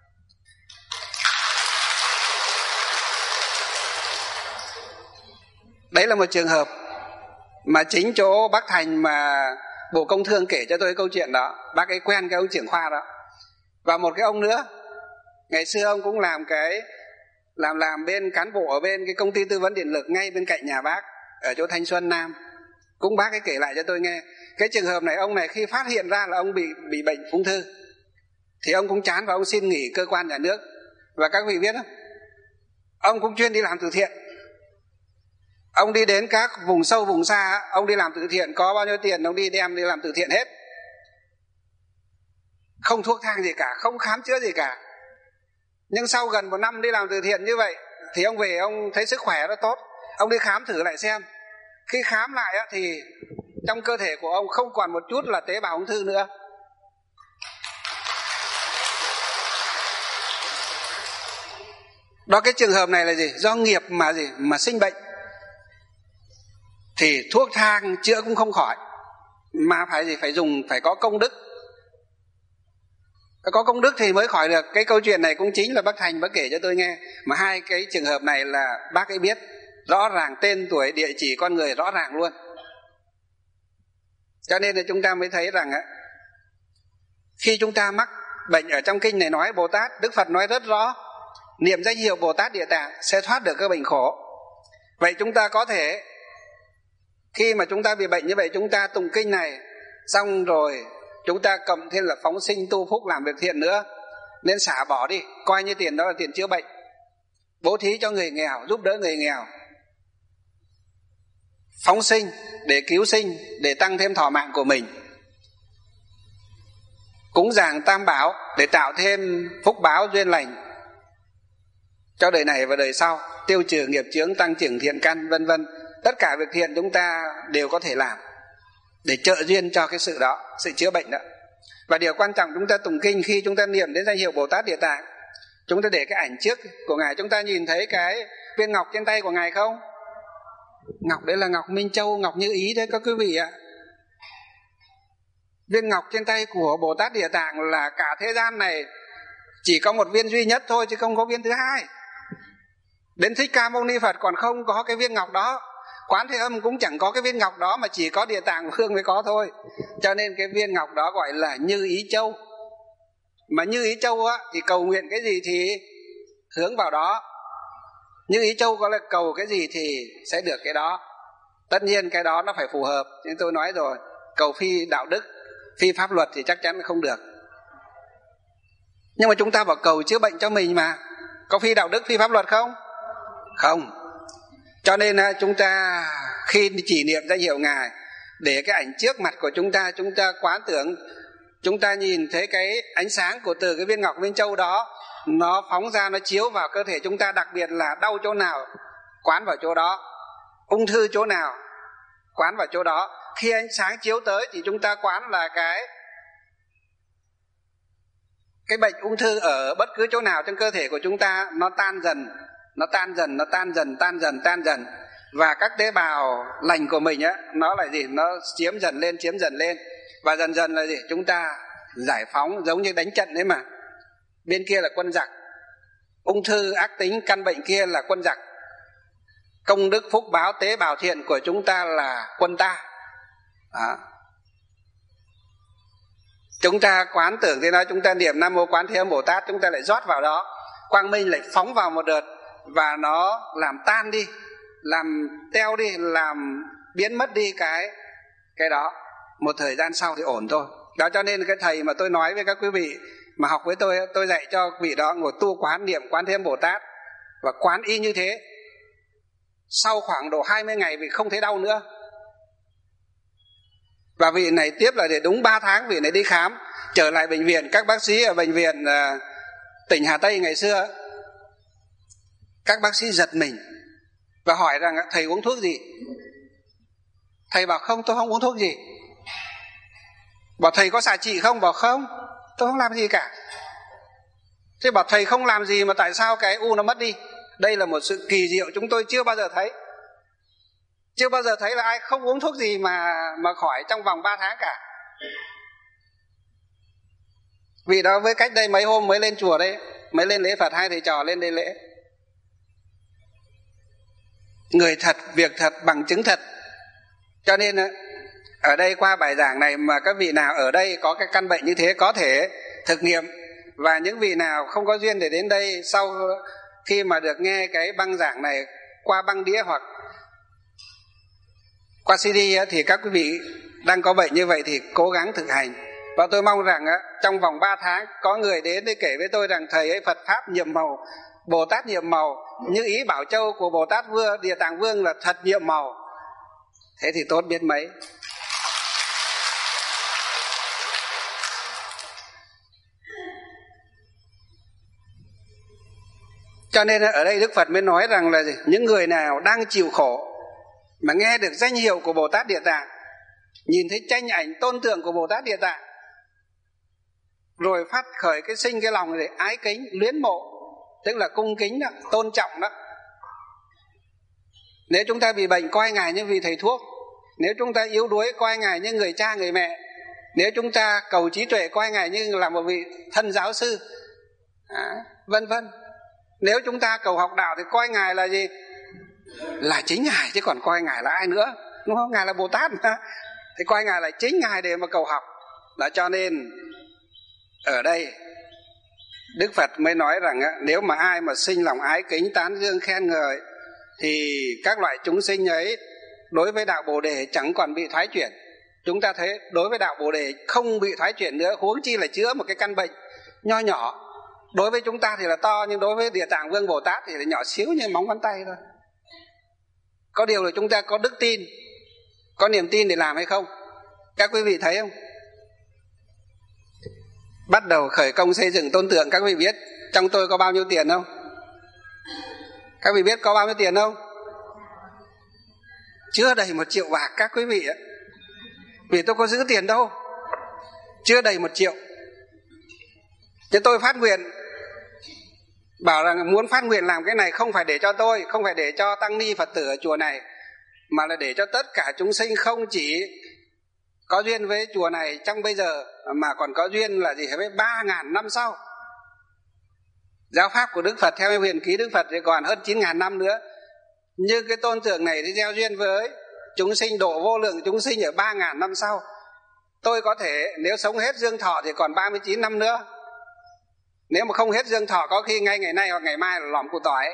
Đấy là một trường hợp mà chính chỗ bác Thành mà Bộ Công Thương kể cho tôi câu chuyện đó. Bác ấy quen cái ông trưởng khoa đó. Và một cái ông nữa, Ngày xưa ông cũng làm bên cán bộ ở bên cái công ty tư vấn điện lực ngay bên cạnh nhà bác ở chỗ Thanh Xuân Nam. Cũng bác ấy kể lại cho tôi nghe. Cái trường hợp này, ông này khi phát hiện ra là ông bị bệnh ung thư thì ông cũng chán và ông xin nghỉ cơ quan nhà nước. Và các vị biết không, ông cũng chuyên đi làm từ thiện. Ông đi đến các vùng sâu vùng xa, ông đi làm từ thiện, có bao nhiêu tiền ông đem đi làm từ thiện hết. Không thuốc thang gì cả, không khám chữa gì cả. Nhưng sau gần 1 năm đi làm từ thiện như vậy thì ông về, ông thấy sức khỏe nó tốt. Ông đi khám thử lại xem. Khi khám lại thì trong cơ thể của ông không còn một chút là tế bào ung thư nữa. Đó, cái trường hợp này là gì? Do nghiệp mà sinh bệnh. Thì thuốc thang chữa cũng không khỏi, mà phải có công đức. Có công đức thì mới khỏi được. Cái câu chuyện này cũng chính là bác Thành bác kể cho tôi nghe. Mà hai cái trường hợp này là bác ấy biết rõ ràng, tên tuổi địa chỉ con người rõ ràng luôn. Cho nên là chúng ta mới thấy rằng khi chúng ta mắc bệnh, ở trong kinh này nói Bồ Tát, Đức Phật nói rất rõ, niệm danh hiệu Bồ Tát Địa Tạng sẽ thoát được các bệnh khổ. Vậy chúng ta có thể, khi mà chúng ta bị bệnh như vậy, chúng ta tụng kinh này xong rồi chúng ta cộng thêm là phóng sinh tu phúc làm việc thiện nữa, nên xả bỏ đi, coi như tiền đó là tiền chữa bệnh, bố thí cho người nghèo, giúp đỡ người nghèo, phóng sinh để cứu sinh, để tăng thêm thọ mạng của mình, cúng dường tam bảo để tạo thêm phúc báo duyên lành cho đời này và đời sau, tiêu trừ nghiệp chướng, tăng trưởng thiện căn, vân vân. Tất cả việc thiện chúng ta đều có thể làm để trợ duyên cho cái sự đó, sự chữa bệnh đó. Và điều quan trọng, chúng ta tụng kinh, khi chúng ta niệm đến danh hiệu Bồ Tát Địa Tạng, chúng ta để cái ảnh trước của Ngài. Chúng ta nhìn thấy cái viên ngọc trên tay của Ngài không? Ngọc đấy là ngọc Minh Châu, ngọc Như Ý đấy các quý vị ạ. Viên ngọc trên tay của Bồ Tát Địa Tạng là cả thế gian này chỉ có một viên duy nhất thôi, chứ không có viên thứ hai. Đến Thích Ca Mâu Ni Phật còn không có cái viên ngọc đó, Quán Thế Âm cũng chẳng có cái viên ngọc đó, mà chỉ có Địa Tạng Vương mới có thôi. Cho nên cái viên ngọc đó gọi là Như Ý Châu. Mà Như Ý Châu thì cầu nguyện cái gì thì hướng vào đó. Như Ý Châu có là cầu cái gì thì sẽ được cái đó. Tất nhiên cái đó nó phải phù hợp. Nhưng tôi nói rồi, cầu phi đạo đức, phi pháp luật thì chắc chắn không được. Nhưng mà chúng ta bảo cầu chữa bệnh cho mình mà, có phi đạo đức, phi pháp luật không? Không. Cho nên chúng ta khi chỉ niệm danh hiệu Ngài, để cái ảnh trước mặt của chúng ta quán tưởng, chúng ta nhìn thấy cái ánh sáng của từ cái viên ngọc Minh Châu đó, nó phóng ra, nó chiếu vào cơ thể chúng ta. Đặc biệt là đau chỗ nào, quán vào chỗ đó. Ung thư chỗ nào, quán vào chỗ đó. Khi ánh sáng chiếu tới thì chúng ta quán là cái bệnh ung thư ở bất cứ chỗ nào trong cơ thể của chúng ta, nó tan dần. Và các tế bào lành của mình nó là gì? Nó chiếm dần lên. Và dần dần là gì? Chúng ta giải phóng, giống như đánh trận đấy mà. Bên kia là quân giặc, ung thư ác tính căn bệnh kia là quân giặc, công đức phúc báo tế bào thiện của chúng ta là quân ta. Đó. Chúng ta quán tưởng thế đó, chúng ta niệm Nam Mô Quán Thế Âm Bồ Tát, chúng ta lại rót vào đó, quang minh lại phóng vào một đợt, và nó làm tan đi, làm teo đi, làm biến mất đi cái đó. Một thời gian sau thì ổn thôi. Đó, cho nên cái thầy mà tôi nói với các quý vị mà học với tôi dạy cho vị đó ngồi tu quán niệm Quán Thế Âm Bồ Tát, và quán y như thế. Sau khoảng độ 20 ngày vị không thấy đau nữa. Và vị này tiếp là để đúng 3 tháng vị này đi khám, trở lại bệnh viện. Các bác sĩ ở bệnh viện tỉnh Hà Tây ngày xưa, các bác sĩ giật mình và hỏi rằng thầy uống thuốc gì? Thầy bảo không, tôi không uống thuốc gì. Bảo thầy có xạ trị không? Bảo không, tôi không làm gì cả. Thế bảo thầy không làm gì mà tại sao cái u nó mất đi? Đây là một sự kỳ diệu chúng tôi chưa bao giờ thấy. Chưa bao giờ thấy là ai không uống thuốc gì mà khỏi trong vòng 3 tháng cả. Vì đó với cách đây mấy hôm mới lên chùa đây, mới lên lễ Phật, 2 thầy trò lên đây lễ. Người thật, việc thật, bằng chứng thật. Cho nên ở đây qua bài giảng này mà các vị nào ở đây có cái căn bệnh như thế có thể thực nghiệm Và những vị nào không có duyên để đến đây, sau khi mà được nghe cái băng giảng này qua băng đĩa hoặc qua CD thì các quý vị đang có bệnh như vậy thì cố gắng thực hành. Và tôi mong rằng trong vòng 3 tháng có người đến để kể với tôi rằng thầy ấy Phật Pháp nhiệm màu, Bồ Tát nhiệm màu, như ý Bảo Châu của Bồ Tát Vương, Địa Tạng Vương là thật nhiệm màu. Thế thì tốt biết mấy. Cho nên ở đây Đức Phật mới nói rằng là gì? Những người nào đang chịu khổ mà nghe được danh hiệu của Bồ Tát Địa Tạng, nhìn thấy tranh ảnh tôn tượng của Bồ Tát Địa Tạng, rồi phát khởi cái sinh cái lòng để ái kính, luyến mộ, tức là cung kính đó, tôn trọng đó. Nếu chúng ta bị bệnh coi Ngài như vị thầy thuốc, nếu chúng ta yếu đuối coi Ngài như người cha người mẹ, nếu chúng ta cầu trí tuệ coi Ngài như là một vị thân giáo sư, vân vân. Nếu chúng ta cầu học đạo thì coi Ngài là gì? Là chính Ngài, chứ còn coi Ngài là ai nữa, đúng không? Ngài là Bồ Tát mà, thì coi Ngài là chính Ngài để mà cầu học. Đó, cho nên ở đây Đức Phật mới nói rằng nếu mà ai mà sinh lòng ái kính, tán dương, khen ngợi thì các loại chúng sinh ấy đối với đạo Bồ Đề chẳng còn bị thoái chuyển. Chúng ta thấy đối với đạo Bồ Đề không bị thoái chuyển nữa, huống chi là chữa một cái căn bệnh nho nhỏ. Đối với chúng ta thì là to, nhưng đối với Địa Tạng Vương Bồ Tát thì là nhỏ xíu như móng ngón tay thôi. Có điều là chúng ta có đức tin, có niềm tin để làm hay không? Các quý vị thấy không? Bắt đầu khởi công xây dựng tôn tượng, các vị biết trong tôi có bao nhiêu tiền không? Các vị biết có bao nhiêu tiền không? Chưa đầy 1 triệu bạc các quý vị ạ. Vì tôi có giữ tiền đâu. Chưa đầy 1 triệu. Thế tôi phát nguyện, bảo rằng muốn phát nguyện làm cái này không phải để cho tôi, không phải để cho tăng ni Phật tử ở chùa này, mà là để cho tất cả chúng sinh không chỉ có duyên với chùa này trong bây giờ, mà còn có duyên là gì với 3.000 năm sau. Giáo pháp của Đức Phật theo huyền ký Đức Phật thì còn hơn 9.000 năm nữa. Nhưng cái tôn tượng này thì gieo duyên với chúng sinh, độ vô lượng chúng sinh ở 3.000 năm sau. Tôi có thể nếu sống hết dương thọ thì còn 39 năm nữa. Nếu mà không hết dương thọ có khi ngay ngày nay hoặc ngày mai là lỏm củ tỏi.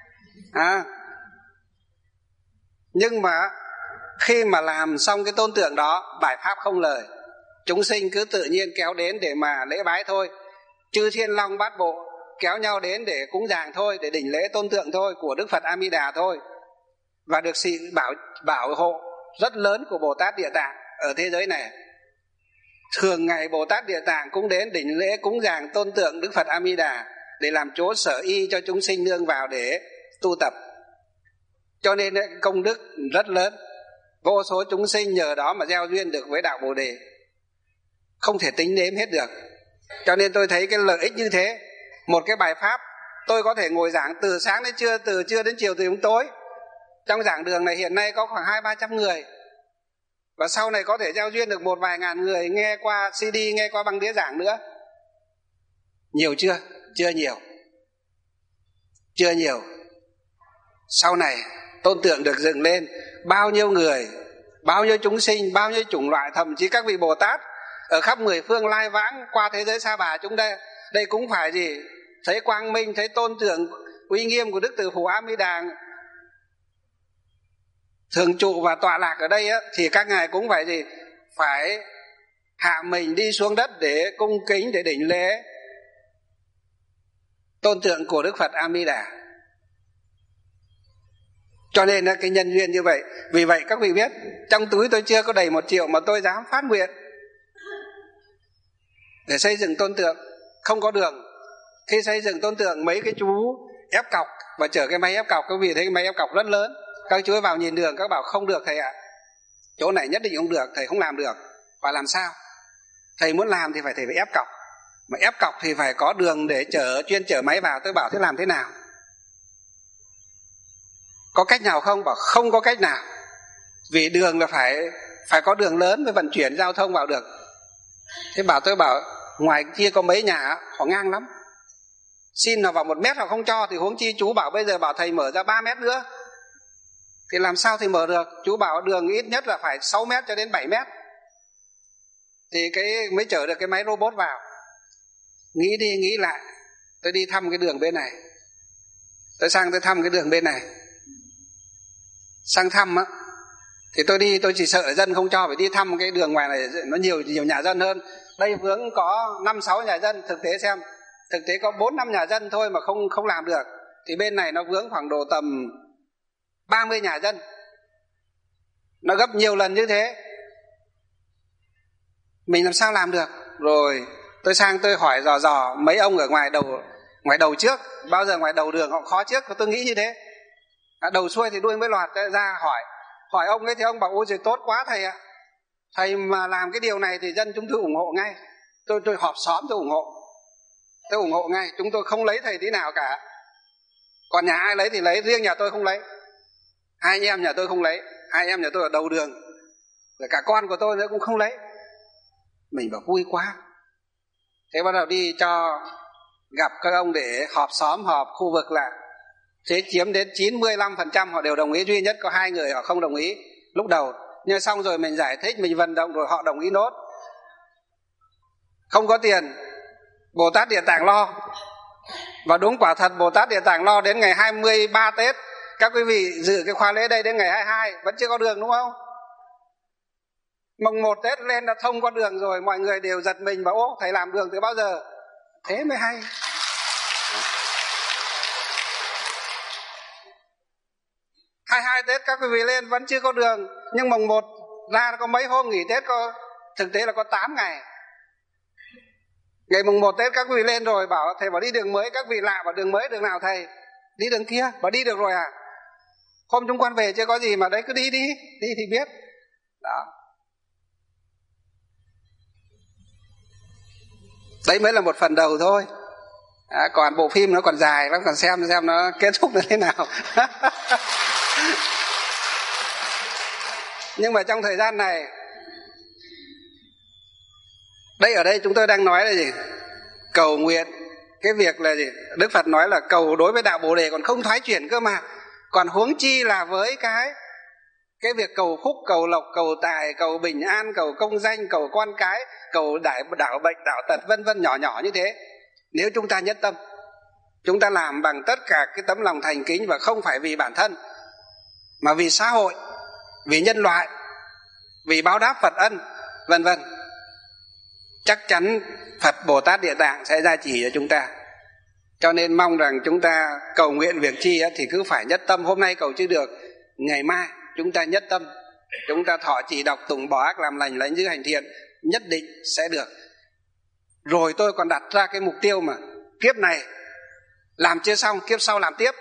Nhưng mà khi mà làm xong cái tôn tượng đó, bài pháp không lời, chúng sinh cứ tự nhiên kéo đến để mà lễ bái thôi. Chư Thiên Long Bát Bộ kéo nhau đến để cúng dường thôi, để đỉnh lễ tôn tượng thôi của Đức Phật A Di Đà thôi. Và được sự bảo hộ rất lớn của Bồ Tát Địa Tạng ở thế giới này. Thường ngày Bồ Tát Địa Tạng cũng đến đỉnh lễ cúng dường tôn tượng Đức Phật A Di Đà để làm chỗ sở y cho chúng sinh nương vào để tu tập. Cho nên công đức rất lớn. Vô số chúng sinh nhờ đó mà gieo duyên được với đạo Bồ Đề, không thể tính đếm hết được. Cho nên tôi thấy cái lợi ích như thế. Một cái bài pháp tôi có thể ngồi giảng từ sáng đến trưa, từ trưa đến chiều, từ đến tối. Trong giảng đường này hiện nay có khoảng 200-300 người, và sau này có thể gieo duyên được một vài ngàn người nghe qua CD, nghe qua băng đĩa giảng nữa. Nhiều chưa? Chưa nhiều. Chưa nhiều. Sau này tôn tượng được dựng lên, bao nhiêu người, bao nhiêu chúng sinh, bao nhiêu chủng loại, thậm chí các vị Bồ Tát ở khắp 10 phương lai vãng qua thế giới Sa Bà chúng đây, đây cũng phải gì? Thấy quang minh, thấy tôn tượng uy nghiêm của Đức Từ Phụ A Di Đà thường trụ và tọa lạc ở đây thì các ngài cũng phải gì? Phải hạ mình đi xuống đất để cung kính, để đỉnh lễ tôn tượng của Đức Phật A Di Đà. Cho nên cái nhân duyên như vậy. Vì vậy các vị biết, trong túi tôi chưa có đầy 1 triệu mà tôi dám phát nguyện để xây dựng tôn tượng. Không có đường. Khi xây dựng tôn tượng, mấy cái chú ép cọc và chở cái máy ép cọc, các vị thấy cái máy ép cọc rất lớn. Các chú ấy vào nhìn đường, các bảo không được thầy ạ, chỗ này nhất định không được, thầy không làm được. Và làm sao? Thầy muốn làm thì thầy phải ép cọc, mà ép cọc thì phải có đường để chuyên chở máy vào. Tôi bảo thế làm thế nào? Có cách nào không? Bảo không có cách nào. Vì đường là phải có đường lớn mới vận chuyển giao thông vào được. Thế tôi bảo ngoài kia có mấy nhà họ ngang lắm, xin nào vào 1 mét họ không cho, thì huống chi chú bảo bây giờ bảo thầy mở ra 3 mét nữa thì làm sao thì mở được. Chú bảo đường ít nhất là phải 6 mét cho đến 7 mét thì mới chở được cái máy robot vào. nghĩ đi nghĩ lại. Tôi đi thăm cái đường bên này, tôi sang tôi thăm cái đường bên này. Sang thăm á thì tôi đi, tôi chỉ sợ dân không cho, phải đi thăm cái đường ngoài này nó nhiều nhà dân hơn. Đây vướng có 5-6 nhà dân, thực tế có 4-5 nhà dân thôi mà không làm được. Thì bên này nó vướng khoảng độ tầm 30 nhà dân, nó gấp nhiều lần như thế, mình làm sao làm được. Rồi tôi sang tôi hỏi dò mấy ông ở ngoài đầu trước, bao giờ ngoài đầu đường họ khó trước, tôi nghĩ như thế. Đầu xuôi thì đuôi mới lọt, ra hỏi ông ấy thì ông bảo ôi trời tốt quá thầy ạ, thầy mà làm cái điều này thì dân chúng tôi ủng hộ ngay. Tôi họp xóm tôi ủng hộ ngay, chúng tôi không lấy thầy tí nào cả. Còn nhà ai lấy thì lấy, riêng nhà tôi không lấy. Hai anh em nhà tôi không lấy, hai anh em nhà tôi ở đầu đường, rồi cả con của tôi nữa cũng không lấy. Mình bảo vui quá. Thế bắt đầu đi cho gặp các ông để họp xóm, họp khu vực là thế, chiếm đến 95% họ đều đồng ý, duy nhất có 2 người họ không đồng ý lúc đầu. Nhưng xong rồi mình giải thích, mình vận động rồi họ đồng ý nốt. Không có tiền, Bồ Tát Địa Tạng lo. Và đúng quả thật Bồ Tát Địa Tạng lo đến ngày 23 Tết. Các quý vị dự cái khóa lễ đây đến ngày 22 vẫn chưa có đường đúng không? Mùng 1 Tết lên đã thông con đường rồi, mọi người đều giật mình và ô thầy làm đường từ bao giờ? Thế mới hay. 22 Tết các quý vị lên vẫn chưa có đường, nhưng mùng 1 ra có mấy hôm nghỉ Tết, thực tế là có 8 ngày. Ngày mùng 1 Tết các quý vị lên rồi, bảo thầy bảo đi đường mới, các vị lạ bảo đường mới đường nào thầy? Đi đường kia, bảo đi được rồi à? Hôm chúng con về chưa có gì mà đấy, cứ đi thì biết. Đó. Đấy mới là một phần đầu thôi. Còn bộ phim nó còn dài lắm, còn xem nó kết thúc như thế nào. Nhưng mà trong thời gian này, ở đây chúng tôi đang nói là gì? Cầu nguyện. Cái việc là gì? Đức Phật nói là cầu đối với đạo Bồ Đề còn không thoái chuyển cơ mà. Còn huống chi là với cái việc cầu phúc, cầu lộc, cầu tài, cầu bình an, cầu công danh, cầu con cái, cầu đảo bệnh, đảo tật vân vân, nhỏ như thế. Nếu chúng ta nhất tâm, chúng ta làm bằng tất cả cái tấm lòng thành kính, và không phải vì bản thân mà vì xã hội, vì nhân loại, vì báo đáp Phật ân vân vân, chắc chắn Phật Bồ Tát Địa Tạng sẽ gia trì cho chúng ta. Cho nên mong rằng chúng ta cầu nguyện việc chi thì cứ phải nhất tâm. Hôm nay cầu chưa được, ngày mai chúng ta nhất tâm, chúng ta thọ trì đọc tụng bỏ ác làm lành, lãnh giữ hành thiện, nhất định sẽ được. Rồi tôi còn đặt ra cái mục tiêu mà kiếp này làm chưa xong, kiếp sau làm tiếp.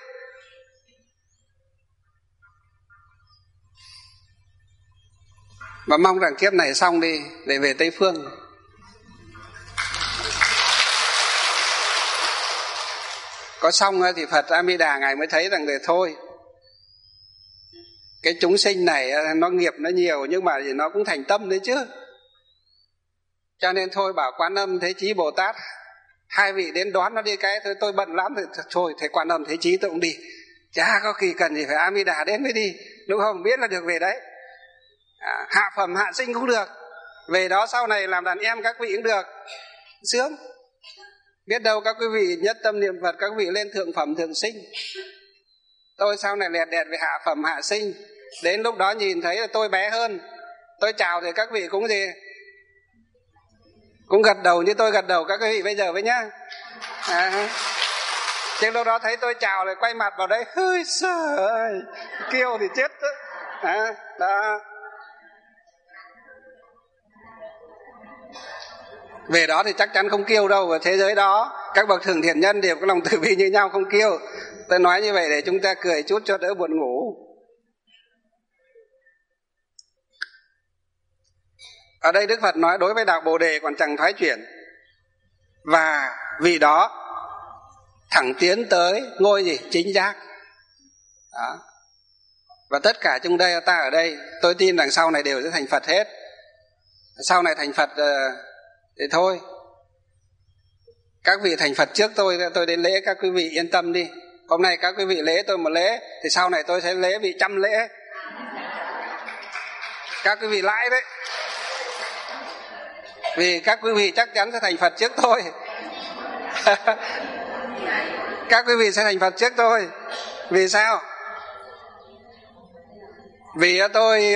Và mong rằng kiếp này xong đi để về Tây Phương. Có xong thì Phật A Di Đà Ngài mới thấy rằng để thôi, cái chúng sinh này nó nghiệp nó nhiều, nhưng mà nó cũng thành tâm đấy chứ. Cho nên thôi bảo Quan Âm Thế Chí Bồ Tát, hai vị đến đón nó đi cái, tôi bận lắm thì thôi thế Quan Âm Thế Chí tôi cũng đi, chả có kỳ cần gì phải A Di Đà đến mới đi, đúng không? Biết là được về đấy. Hạ phẩm hạ sinh cũng được, về đó sau này làm đàn em các vị cũng được, sướng. Biết đâu các quý vị nhất tâm niệm Phật, các vị lên thượng phẩm thượng sinh, tôi sau này lẹt đẹt về hạ phẩm hạ sinh. Đến lúc đó nhìn thấy là tôi bé hơn, tôi chào thì các vị cũng gì, cũng gật đầu như tôi gật đầu các quý vị bây giờ với nhá. Chứ lúc đó thấy tôi chào lại quay mặt vào đấy, ơi trời ơi, kêu thì chết đó. Đó. Về đó thì chắc chắn không kêu đâu. Ở thế giới đó các bậc thượng thiện nhân đều có lòng từ bi như nhau, không kêu. Tôi nói như vậy để chúng ta cười chút cho đỡ buồn ngủ. Ở đây Đức Phật nói đối với đạo Bồ Đề còn chẳng thoái chuyển, và vì đó thẳng tiến tới ngôi gì? Chính giác. Đó. Và tất cả chúng đây, ta ở đây, tôi tin rằng sau này đều sẽ thành Phật hết. Sau này thành Phật thì thôi, các vị thành Phật trước tôi đến lễ, các quý vị yên tâm đi. Hôm nay các quý vị lễ tôi một lễ, thì sau này tôi sẽ lễ vị 100 lễ. Các quý vị lãi đấy, vì các quý vị chắc chắn sẽ thành Phật trước tôi. Các quý vị sẽ thành Phật trước tôi. Vì sao? Vì tôi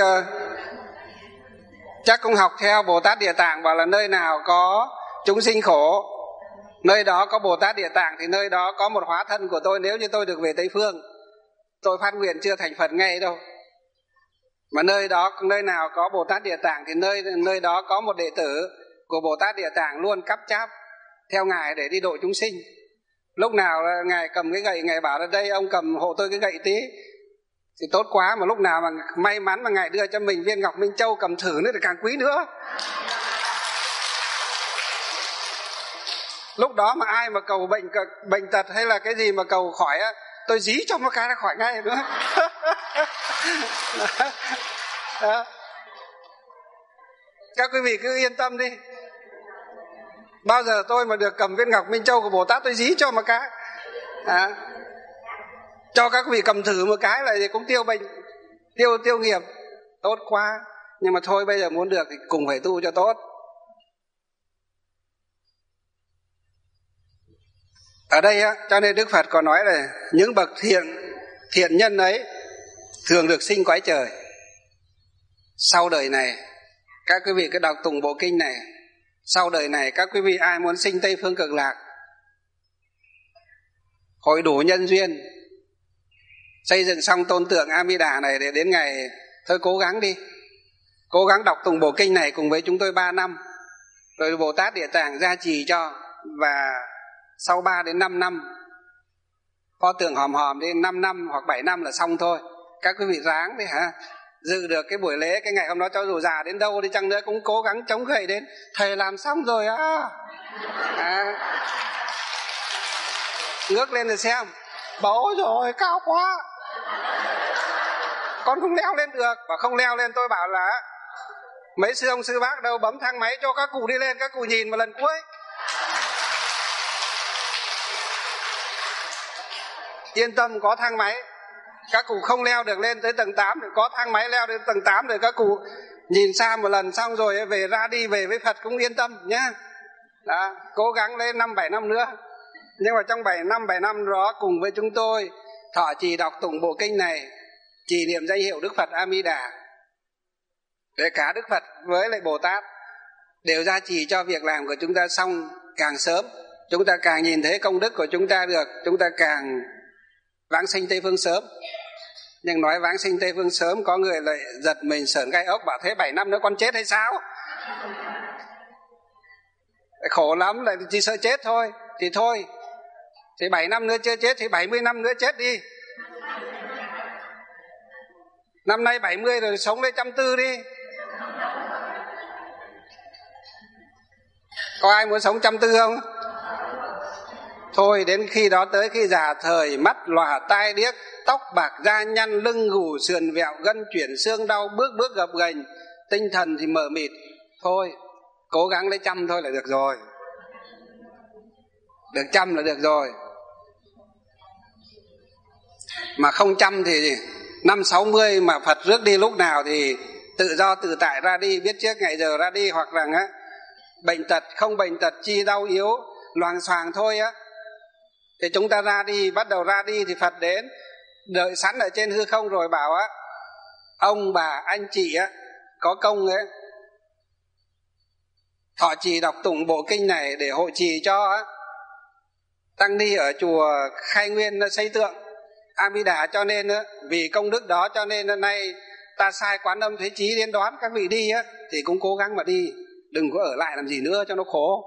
chắc cũng học theo Bồ Tát Địa Tạng, bảo là nơi nào có chúng sinh khổ, nơi đó có Bồ Tát Địa Tạng, thì nơi đó có một hóa thân của tôi. Nếu như tôi được về Tây Phương, tôi phát nguyện chưa thành Phật ngay đâu. Mà nơi nào có Bồ Tát Địa Tạng thì nơi đó có một đệ tử của Bồ Tát Địa Tạng luôn cắp cháp theo ngài để đi độ chúng sinh. Lúc nào ngài cầm cái gậy, ngài bảo là đây ông cầm hộ tôi cái gậy tí thì tốt quá. Mà lúc nào mà may mắn mà ngài đưa cho mình viên ngọc Minh Châu cầm thử nữa thì càng quý nữa. Lúc đó mà ai mà cầu bệnh tật hay là cái gì mà cầu khỏi á, tôi dí cho một cái là khỏi ngay nữa. Đó. Các quý vị cứ yên tâm đi. Bao giờ tôi mà được cầm viên ngọc Minh Châu của Bồ Tát, tôi dí cho một cái. Cho các quý vị cầm thử một cái là cũng tiêu bệnh, tiêu nghiệp. Tốt quá. Nhưng mà thôi, bây giờ muốn được thì cùng phải tu cho tốt. Ở đây á, cho nên Đức Phật có nói là những bậc thiện nhân ấy thường được sinh cõi trời. Sau đời này, các quý vị cứ đọc tụng bộ kinh này, sau đời này các quý vị ai muốn sinh Tây Phương Cực Lạc, hội đủ nhân duyên, xây dựng xong tôn tượng A Di Đà này để đến ngày, thôi cố gắng đi, cố gắng đọc tụng bộ kinh này cùng với chúng tôi 3 năm, rồi Bồ Tát Địa Tạng gia trì cho, và sau 3 đến 5 năm, pho tượng hòm đến 5 năm hoặc 7 năm là xong thôi. Các quý vị ráng đi hả, dự được cái buổi lễ cái ngày hôm đó, cho dù già đến đâu đi chăng nữa cũng cố gắng chống gậy đến. Thầy làm xong rồi á. Ngước lên rồi xem, bảo ôi rồi cao quá, con không leo lên được. Và không leo lên, tôi bảo là mấy sư ông sư bác đâu bấm thang máy cho các cụ đi lên, các cụ nhìn một lần cuối. Yên tâm, có thang máy. Các cụ không leo được lên tới tầng 8 thì có thang máy leo đến tầng 8 rồi các cụ nhìn xa một lần xong rồi về ra đi về với Phật cũng yên tâm nhá. Đó, cố gắng lên 5-7 năm nữa. Nhưng mà trong 7 năm đó cùng với chúng tôi thọ trì đọc tụng bộ kinh này, trì niệm danh hiệu Đức Phật A Di Đà, để cả Đức Phật với lại Bồ Tát đều gia trì cho việc làm của chúng ta xong càng sớm. Chúng ta càng nhìn thấy công đức của chúng ta được, chúng ta càng vãng sinh Tây Phương sớm. Nhưng nói vãng sinh Tây Phương sớm, có người lại giật mình sởn gai ốc, bảo thế 7 năm nữa con chết hay sao? Khổ lắm, lại chỉ sợ chết thôi. Thì thôi, thì 7 năm nữa chưa chết thì 70 năm nữa chết đi. Năm nay 70 rồi, sống lên 140 đi. Có ai muốn sống 140 không? Thôi đến khi đó, tới khi già thời, mắt lòa tai điếc, tóc bạc da nhăn, lưng gù sườn vẹo, gân chuyển xương đau, bước bước gập ghềnh, tinh thần thì mờ mịt. Thôi cố gắng lấy 100 thôi là được rồi. Được 100 là được rồi. Mà không 100 thì 50-60 mà Phật rước đi lúc nào thì tự do tự tại ra đi, biết trước ngày giờ ra đi. Hoặc là bệnh tật không bệnh tật chi đau yếu loàng xoàng thôi á, thì chúng ta ra đi. Bắt đầu ra đi thì Phật đến đợi sẵn ở trên hư không rồi bảo á, ông bà anh chị á có công ấy thọ trì đọc tụng bộ kinh này để hộ trì cho á tăng ni ở chùa Khai Nguyên xây tượng A Di Đà. Cho nên á, vì công đức đó cho nên hôm nay ta sai Quán Âm Thế Chí đến đón các vị đi á, thì cũng cố gắng mà đi, đừng có ở lại làm gì nữa cho nó khổ.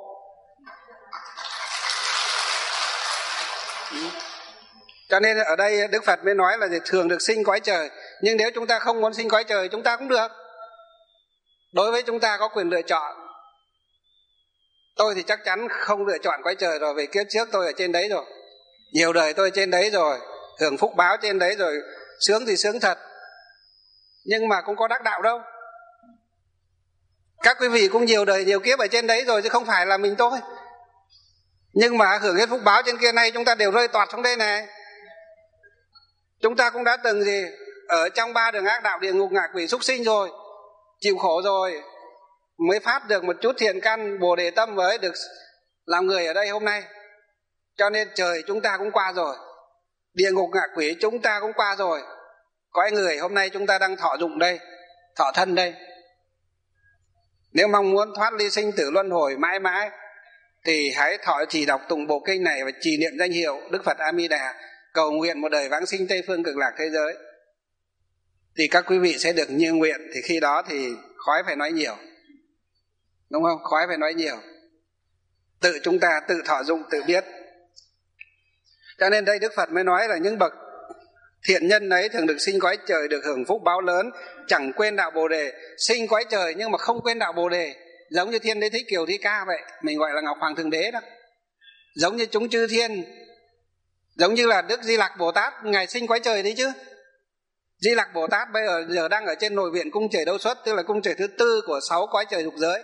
Cho nên ở đây Đức Phật mới nói là thường được sinh cõi trời. Nhưng nếu chúng ta không muốn sinh cõi trời, chúng ta cũng được. Đối với chúng ta có quyền lựa chọn. Tôi thì chắc chắn không lựa chọn cõi trời rồi, vì kiếp trước tôi ở trên đấy rồi, nhiều đời tôi trên đấy rồi, hưởng phúc báo trên đấy rồi, sướng thì sướng thật. Nhưng mà cũng có đắc đạo đâu. Các quý vị cũng nhiều đời nhiều kiếp ở trên đấy rồi, chứ không phải là mình tôi. Nhưng mà hưởng hết phúc báo trên kia này, chúng ta đều rơi toạt xuống đây này. Chúng ta cũng đã từng ở trong 3 đường ác đạo, địa ngục, ngạ quỷ, súc sinh rồi, chịu khổ rồi, mới phát được một chút thiện căn Bồ Đề tâm với được làm người ở đây hôm nay. Cho nên trời chúng ta cũng qua rồi, địa ngục ngạ quỷ chúng ta cũng qua rồi. Cõi người hôm nay chúng ta đang thọ dụng đây, thọ thân đây. Nếu mong muốn thoát ly sinh tử luân hồi mãi mãi thì hãy thọ trì đọc tụng bộ kinh này và trì niệm danh hiệu Đức Phật A Di Đà, cầu nguyện một đời vãng sinh Tây phương cực lạc thế giới, thì các quý vị sẽ được như nguyện. Thì khi đó thì khói phải nói nhiều, đúng không? Khói phải nói nhiều, tự chúng ta tự thọ dụng, tự biết. Cho nên đây Đức Phật mới nói là những bậc thiện nhân ấy thường được sinh cõi trời, được hưởng phúc báo lớn, chẳng quên đạo Bồ Đề. Sinh cõi trời nhưng mà không quên đạo Bồ Đề, giống như Thiên Đế Thích Kiều Thi Ca vậy, mình gọi là Ngọc Hoàng Thượng Đế đó. Giống như chúng chư thiên, giống như là Đức Di Lặc Bồ Tát, Ngài sinh cõi trời đấy chứ. Di Lặc Bồ Tát bây giờ đang ở trên nội viện cung trời Đâu Xuất, tức là cung trời thứ 4 của 6 cõi trời dục giới.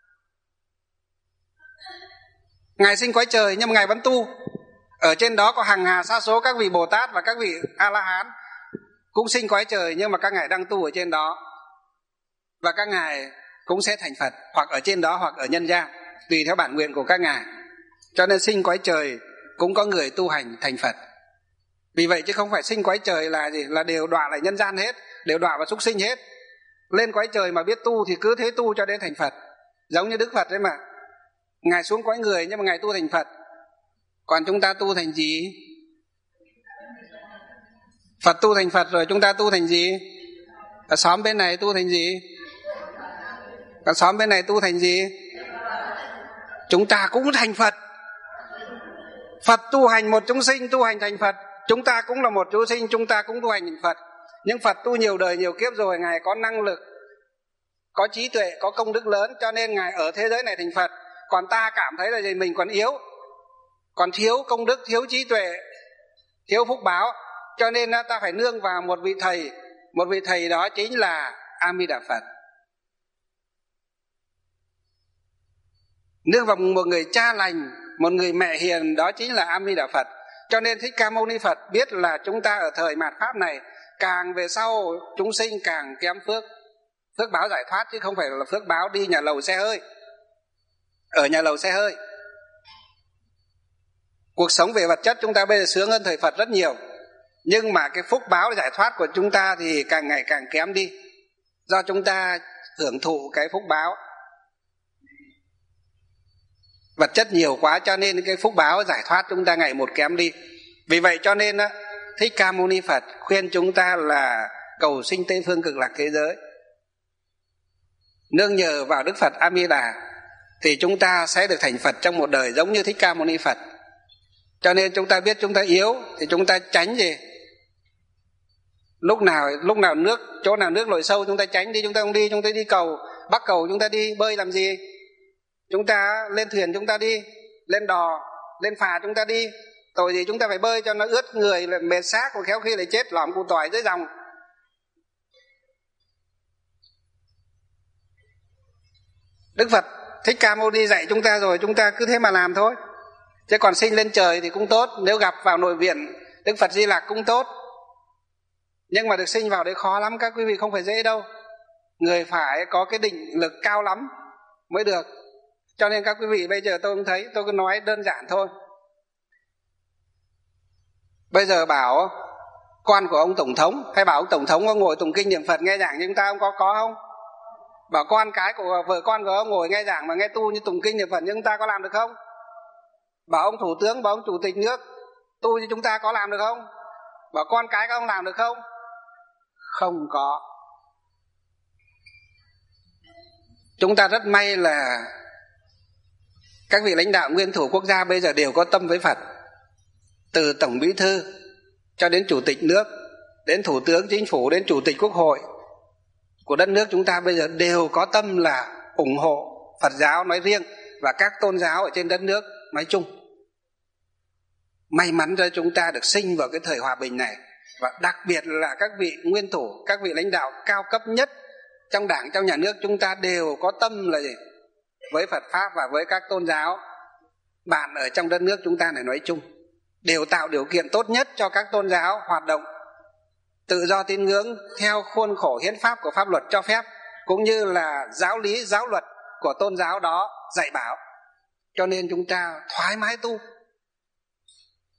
Ngài sinh cõi trời nhưng mà Ngài vẫn tu. Ở trên đó có hàng hà sa số các vị Bồ Tát và các vị A-la-hán cũng sinh cõi trời, nhưng mà các ngài đang tu ở trên đó, và các ngài cũng sẽ thành Phật, hoặc ở trên đó hoặc ở nhân gian, tùy theo bản nguyện của các ngài. Cho nên sinh cõi trời cũng có người tu hành thành Phật. Vì vậy chứ không phải sinh cõi trời là gì, là đều đọa lại nhân gian hết, đều đọa vào súc sinh hết. Lên cõi trời mà biết tu thì cứ thế tu cho đến thành Phật. Giống như Đức Phật đấy mà, Ngài xuống cõi người nhưng mà Ngài tu thành Phật. Còn chúng ta tu thành gì? Phật tu thành Phật rồi, chúng ta tu thành gì? Ở xóm bên này tu thành gì? Ở xóm bên này tu thành gì? Chúng ta cũng thành Phật. Phật tu hành một chúng sinh tu hành thành Phật, chúng ta cũng là một chúng sinh, chúng ta cũng tu hành thành Phật. Nhưng Phật tu nhiều đời nhiều kiếp rồi, Ngài có năng lực, có trí tuệ, có công đức lớn, cho nên Ngài ở thế giới này thành Phật. Còn ta cảm thấy là gì? Mình còn yếu, còn thiếu công đức, thiếu trí tuệ, thiếu phúc báo, cho nên ta phải nương vào một vị thầy. Một vị thầy đó chính là A Di Đà Phật. Nương vào một người cha lành, một người mẹ hiền, đó chính là A Di Đà Phật. Cho nên Thích Ca Mâu Ni Phật biết là chúng ta ở thời mạt pháp này, càng về sau chúng sinh càng kém phước, phước báo giải thoát, chứ không phải là phước báo đi nhà lầu xe hơi, ở nhà lầu xe hơi. Cuộc sống về vật chất chúng ta bây giờ sướng hơn thời Phật rất nhiều, nhưng mà cái phúc báo giải thoát của chúng ta thì càng ngày càng kém đi, do chúng ta hưởng thụ cái phúc báo vật chất nhiều quá, cho nên cái phúc báo giải thoát chúng ta ngày một kém đi. Vì vậy cho nên Thích Ca Mâu Ni Phật khuyên chúng ta là cầu sinh Tây phương cực lạc thế giới, nương nhờ vào Đức Phật A Di Đà thì chúng ta sẽ được thành Phật trong một đời, giống như Thích Ca Mâu Ni Phật. Cho nên chúng ta biết chúng ta yếu thì chúng ta tránh gì? Lúc nào nước, chỗ nào nước lội sâu chúng ta tránh đi, chúng ta không đi. Chúng ta đi cầu, bắc cầu chúng ta đi, bơi làm gì? Chúng ta lên thuyền chúng ta đi, lên đò, lên phà chúng ta đi. Tội gì chúng ta phải bơi cho nó ướt người, là mệt xác, và khéo khi lại chết lõm củ tỏi dưới dòng. Đức Phật Thích Ca Mâu Ni dạy chúng ta rồi, chúng ta cứ thế mà làm thôi. Chứ còn sinh lên trời thì cũng tốt, nếu gặp vào nội viện Đức Phật Di Lặc cũng tốt. Nhưng mà được sinh vào đấy khó lắm các quý vị, không phải dễ đâu. Người phải có cái định lực cao lắm mới được. Cho nên các quý vị bây giờ tôi không thấy, tôi cứ nói đơn giản thôi. Bây giờ bảo con của ông Tổng thống, hay bảo ông Tổng thống ông ngồi tụng kinh niệm Phật nghe giảng như chúng ta không có không? Bảo con cái của vợ con của ông ngồi nghe giảng mà nghe tu như tụng kinh niệm Phật như chúng ta có làm được không? Bảo ông Thủ tướng, bảo ông Chủ tịch nước tu như chúng ta có làm được không? Bảo con cái các ông làm được không? Không có. Chúng ta rất may là các vị lãnh đạo nguyên thủ quốc gia bây giờ đều có tâm với Phật. Từ Tổng Bí thư cho đến Chủ tịch nước, đến Thủ tướng Chính phủ, đến Chủ tịch Quốc hội của đất nước chúng ta bây giờ đều có tâm là ủng hộ Phật giáo nói riêng và các tôn giáo ở trên đất nước nói chung. May mắn cho chúng ta được sinh vào cái thời hòa bình này, và đặc biệt là các vị nguyên thủ, các vị lãnh đạo cao cấp nhất trong đảng, trong nhà nước chúng ta đều có tâm là gì? Với Phật Pháp và với các tôn giáo bạn ở trong đất nước chúng ta này nói chung, đều tạo điều kiện tốt nhất cho các tôn giáo hoạt động tự do tín ngưỡng theo khuôn khổ hiến pháp của pháp luật cho phép, cũng như là giáo lý, giáo luật của tôn giáo đó dạy bảo. Cho nên chúng ta thoải mái tu,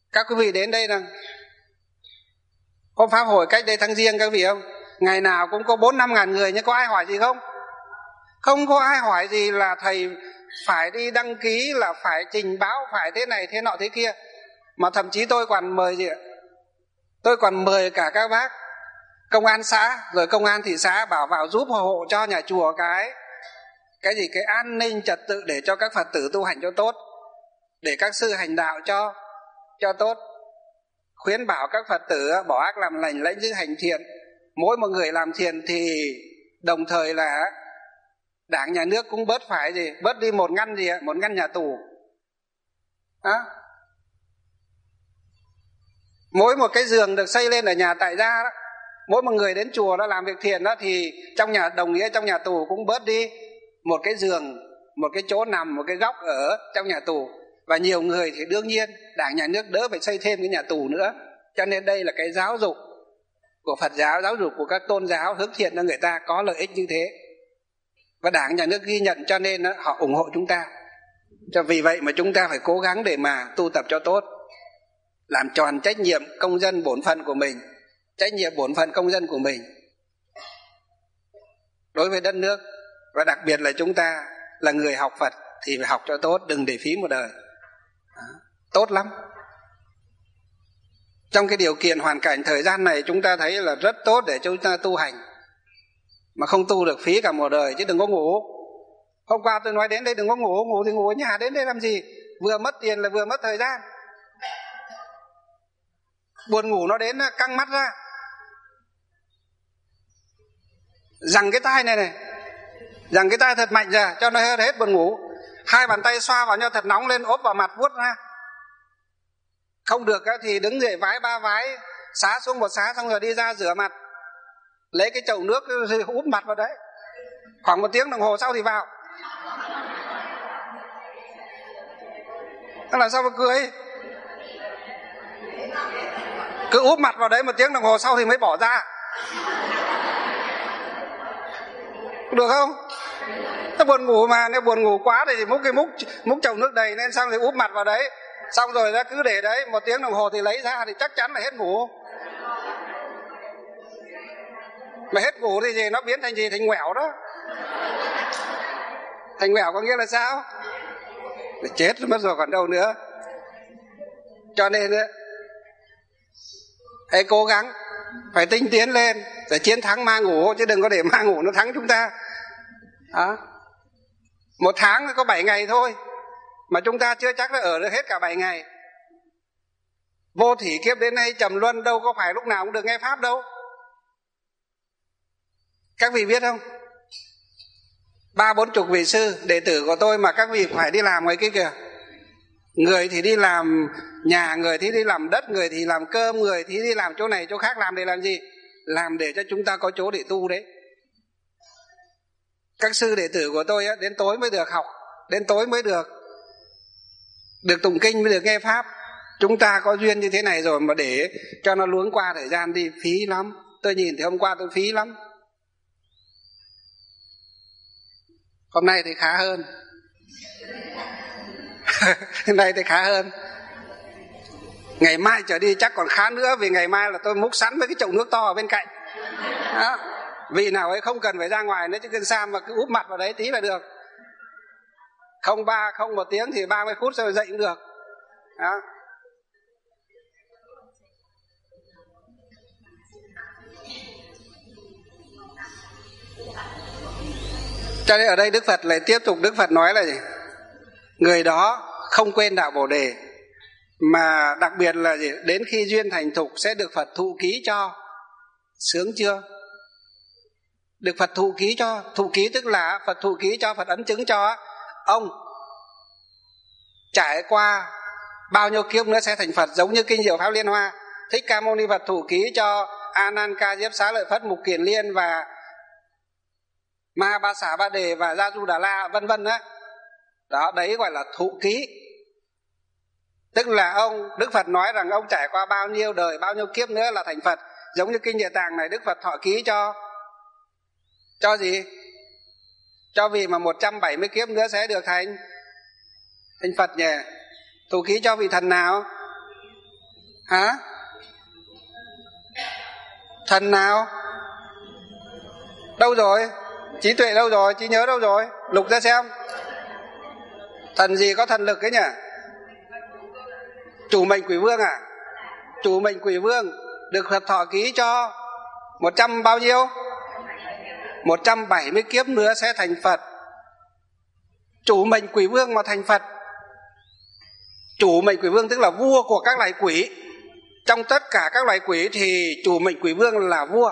Các quý vị đến đây là hôm pháp hội cách đây tháng Giêng, các vị không? Ngày nào cũng có 4-5 ngàn người, nhưng có ai hỏi gì không? Không có ai hỏi gì là thầy phải đi đăng ký, là phải trình báo, phải thế này thế nọ thế kia. Mà thậm chí tôi còn mời gì ạ? Tôi còn mời cả các bác công an xã rồi công an thị xã bảo vào giúp hộ cho nhà chùa cái an ninh trật tự để cho các Phật tử tu hành cho tốt, để các sư hành đạo cho tốt, khuyến bảo các Phật tử bỏ ác làm lành, lãnh giữ hành thiện. Mỗi một người làm thiện thì đồng thời là Đảng nhà nước cũng bớt đi một ngăn nhà tù. Mỗi một cái giường được xây lên ở nhà tại gia đó, mỗi một người đến chùa đó làm việc thiện đó, thì trong nhà đồng nghĩa trong nhà tù cũng bớt đi một cái giường, một cái chỗ nằm, một cái góc ở trong nhà tù. Và nhiều người thì đương nhiên Đảng nhà nước đỡ phải xây thêm cái nhà tù nữa. Cho nên đây là cái giáo dục của Phật giáo, giáo dục của các tôn giáo hướng thiện cho người ta có lợi ích như thế. Và Đảng nhà nước ghi nhận, cho nên họ ủng hộ chúng ta. Cho vì vậy mà chúng ta phải cố gắng để mà tu tập cho tốt, làm tròn trách nhiệm công dân bổn phận của mình, trách nhiệm bổn phận công dân của mình đối với đất nước. Và đặc biệt là chúng ta là người học Phật thì phải học cho tốt, đừng để phí một đời. Tốt lắm. Trong cái điều kiện hoàn cảnh thời gian này chúng ta thấy là rất tốt để chúng ta tu hành, mà không tu được phí cả một đời. Chứ đừng có ngủ. Hôm qua tôi nói đến đây đừng có ngủ. Ngủ thì ngủ ở nhà, đến đây làm gì? Vừa mất tiền là vừa mất thời gian. Buồn ngủ nó đến căng mắt ra, giằng cái tai này, giằng cái tai thật mạnh ra cho nó hết buồn ngủ. Hai bàn tay xoa vào nhau thật nóng lên, ốp vào mặt vuốt ra. Không được thì đứng dậy vái 3 vái, xá xuống một xá, xong rồi đi ra rửa mặt, lấy cái chậu nước úp mặt vào đấy. Khoảng 1 tiếng đồng hồ sau thì vào. Là sao mà cười? Cứ úp mặt vào đấy 1 tiếng đồng hồ sau thì mới bỏ ra. Được không? Nó buồn ngủ mà, nếu buồn ngủ quá thì múc cái múc chậu nước đầy lên, xong rồi úp mặt vào đấy, xong rồi nó cứ để đấy 1 tiếng đồng hồ thì lấy ra thì chắc chắn là hết ngủ. Mà hết ngủ thì gì? Nó biến thành gì? Thành ngoẻo đó. Thành ngoẻo có nghĩa là sao? Để chết mất rồi còn đâu nữa. Cho nên hãy cố gắng, phải tinh tiến lên để chiến thắng ma ngủ, chứ đừng có để ma ngủ nó thắng chúng ta. 1 tháng có 7 ngày thôi, mà chúng ta chưa chắc đã ở được hết cả 7 ngày. Vô thỉ kiếp đến nay trầm luân, đâu có phải lúc nào cũng được nghe pháp đâu. Các vị biết không? 30-40 vị sư đệ tử của tôi mà các vị phải đi làm ngoài kia kìa. Người thì đi làm nhà, người thì đi làm đất, người thì làm cơm, người thì đi làm chỗ này chỗ khác. Làm để làm gì? Làm để cho chúng ta có chỗ để tu đấy. Các sư đệ tử của tôi đến tối mới được học, đến tối mới được tụng kinh, mới được nghe pháp. Chúng ta có duyên như thế này rồi mà để cho nó luống qua thời gian đi, phí lắm. Tôi nhìn thì hôm qua tôi phí lắm. Hôm nay thì khá hơn. Hôm nay thì khá hơn. Ngày mai trở đi chắc còn khá nữa, vì ngày mai là tôi múc sẵn với cái chậu nước to ở bên cạnh. Đó. Vì nào ấy không cần phải ra ngoài nữa, chứ cần xa mà cứ úp mặt vào đấy tí là được. Không 1 tiếng thì 30 phút rồi dậy cũng được. Đó. Cho nên ở đây Đức Phật lại tiếp tục, Đức Phật nói là gì? Người đó không quên đạo Bồ Đề, mà đặc biệt là gì? Đến khi duyên thành thục sẽ được Phật thụ ký cho. Sướng chưa? Được Phật thụ ký cho. Thụ ký tức là Phật thụ ký cho, Phật ấn chứng cho ông trải qua bao nhiêu kiếp nữa sẽ thành Phật. Giống như kinh Diệu Pháp Liên Hoa, Thích Ca Mâu Ni Phật thụ ký cho A Nan Ca Diếp Xá Lợi Phất, Mục Kiền Liên và Ma Ba Xả Ba Đề và Gia Du Đà La vân vân đó. Đó, đấy gọi là thụ ký. Tức là Đức Phật nói rằng ông trải qua bao nhiêu đời, bao nhiêu kiếp nữa là thành Phật. Giống như kinh Địa Tạng này, Đức Phật thọ ký cho gì? Cho vì mà 170 kiếp nữa sẽ được thành Phật nhỉ. Thụ ký cho vị thần nào? Hả? Thần nào? Đâu rồi? Trí tuệ đâu rồi? Trí nhớ đâu rồi? Lục ra xem. Thần gì có thần lực ấy nhỉ? Chủ mệnh Quỷ Vương à? Chủ mệnh Quỷ Vương được Phật thọ ký cho 100 bao nhiêu? 170 kiếp nữa sẽ thành Phật. Chủ mệnh Quỷ Vương mà thành Phật. Chủ mệnh Quỷ Vương tức là vua của các loài quỷ. Trong tất cả các loài quỷ thì chủ mệnh Quỷ Vương là vua.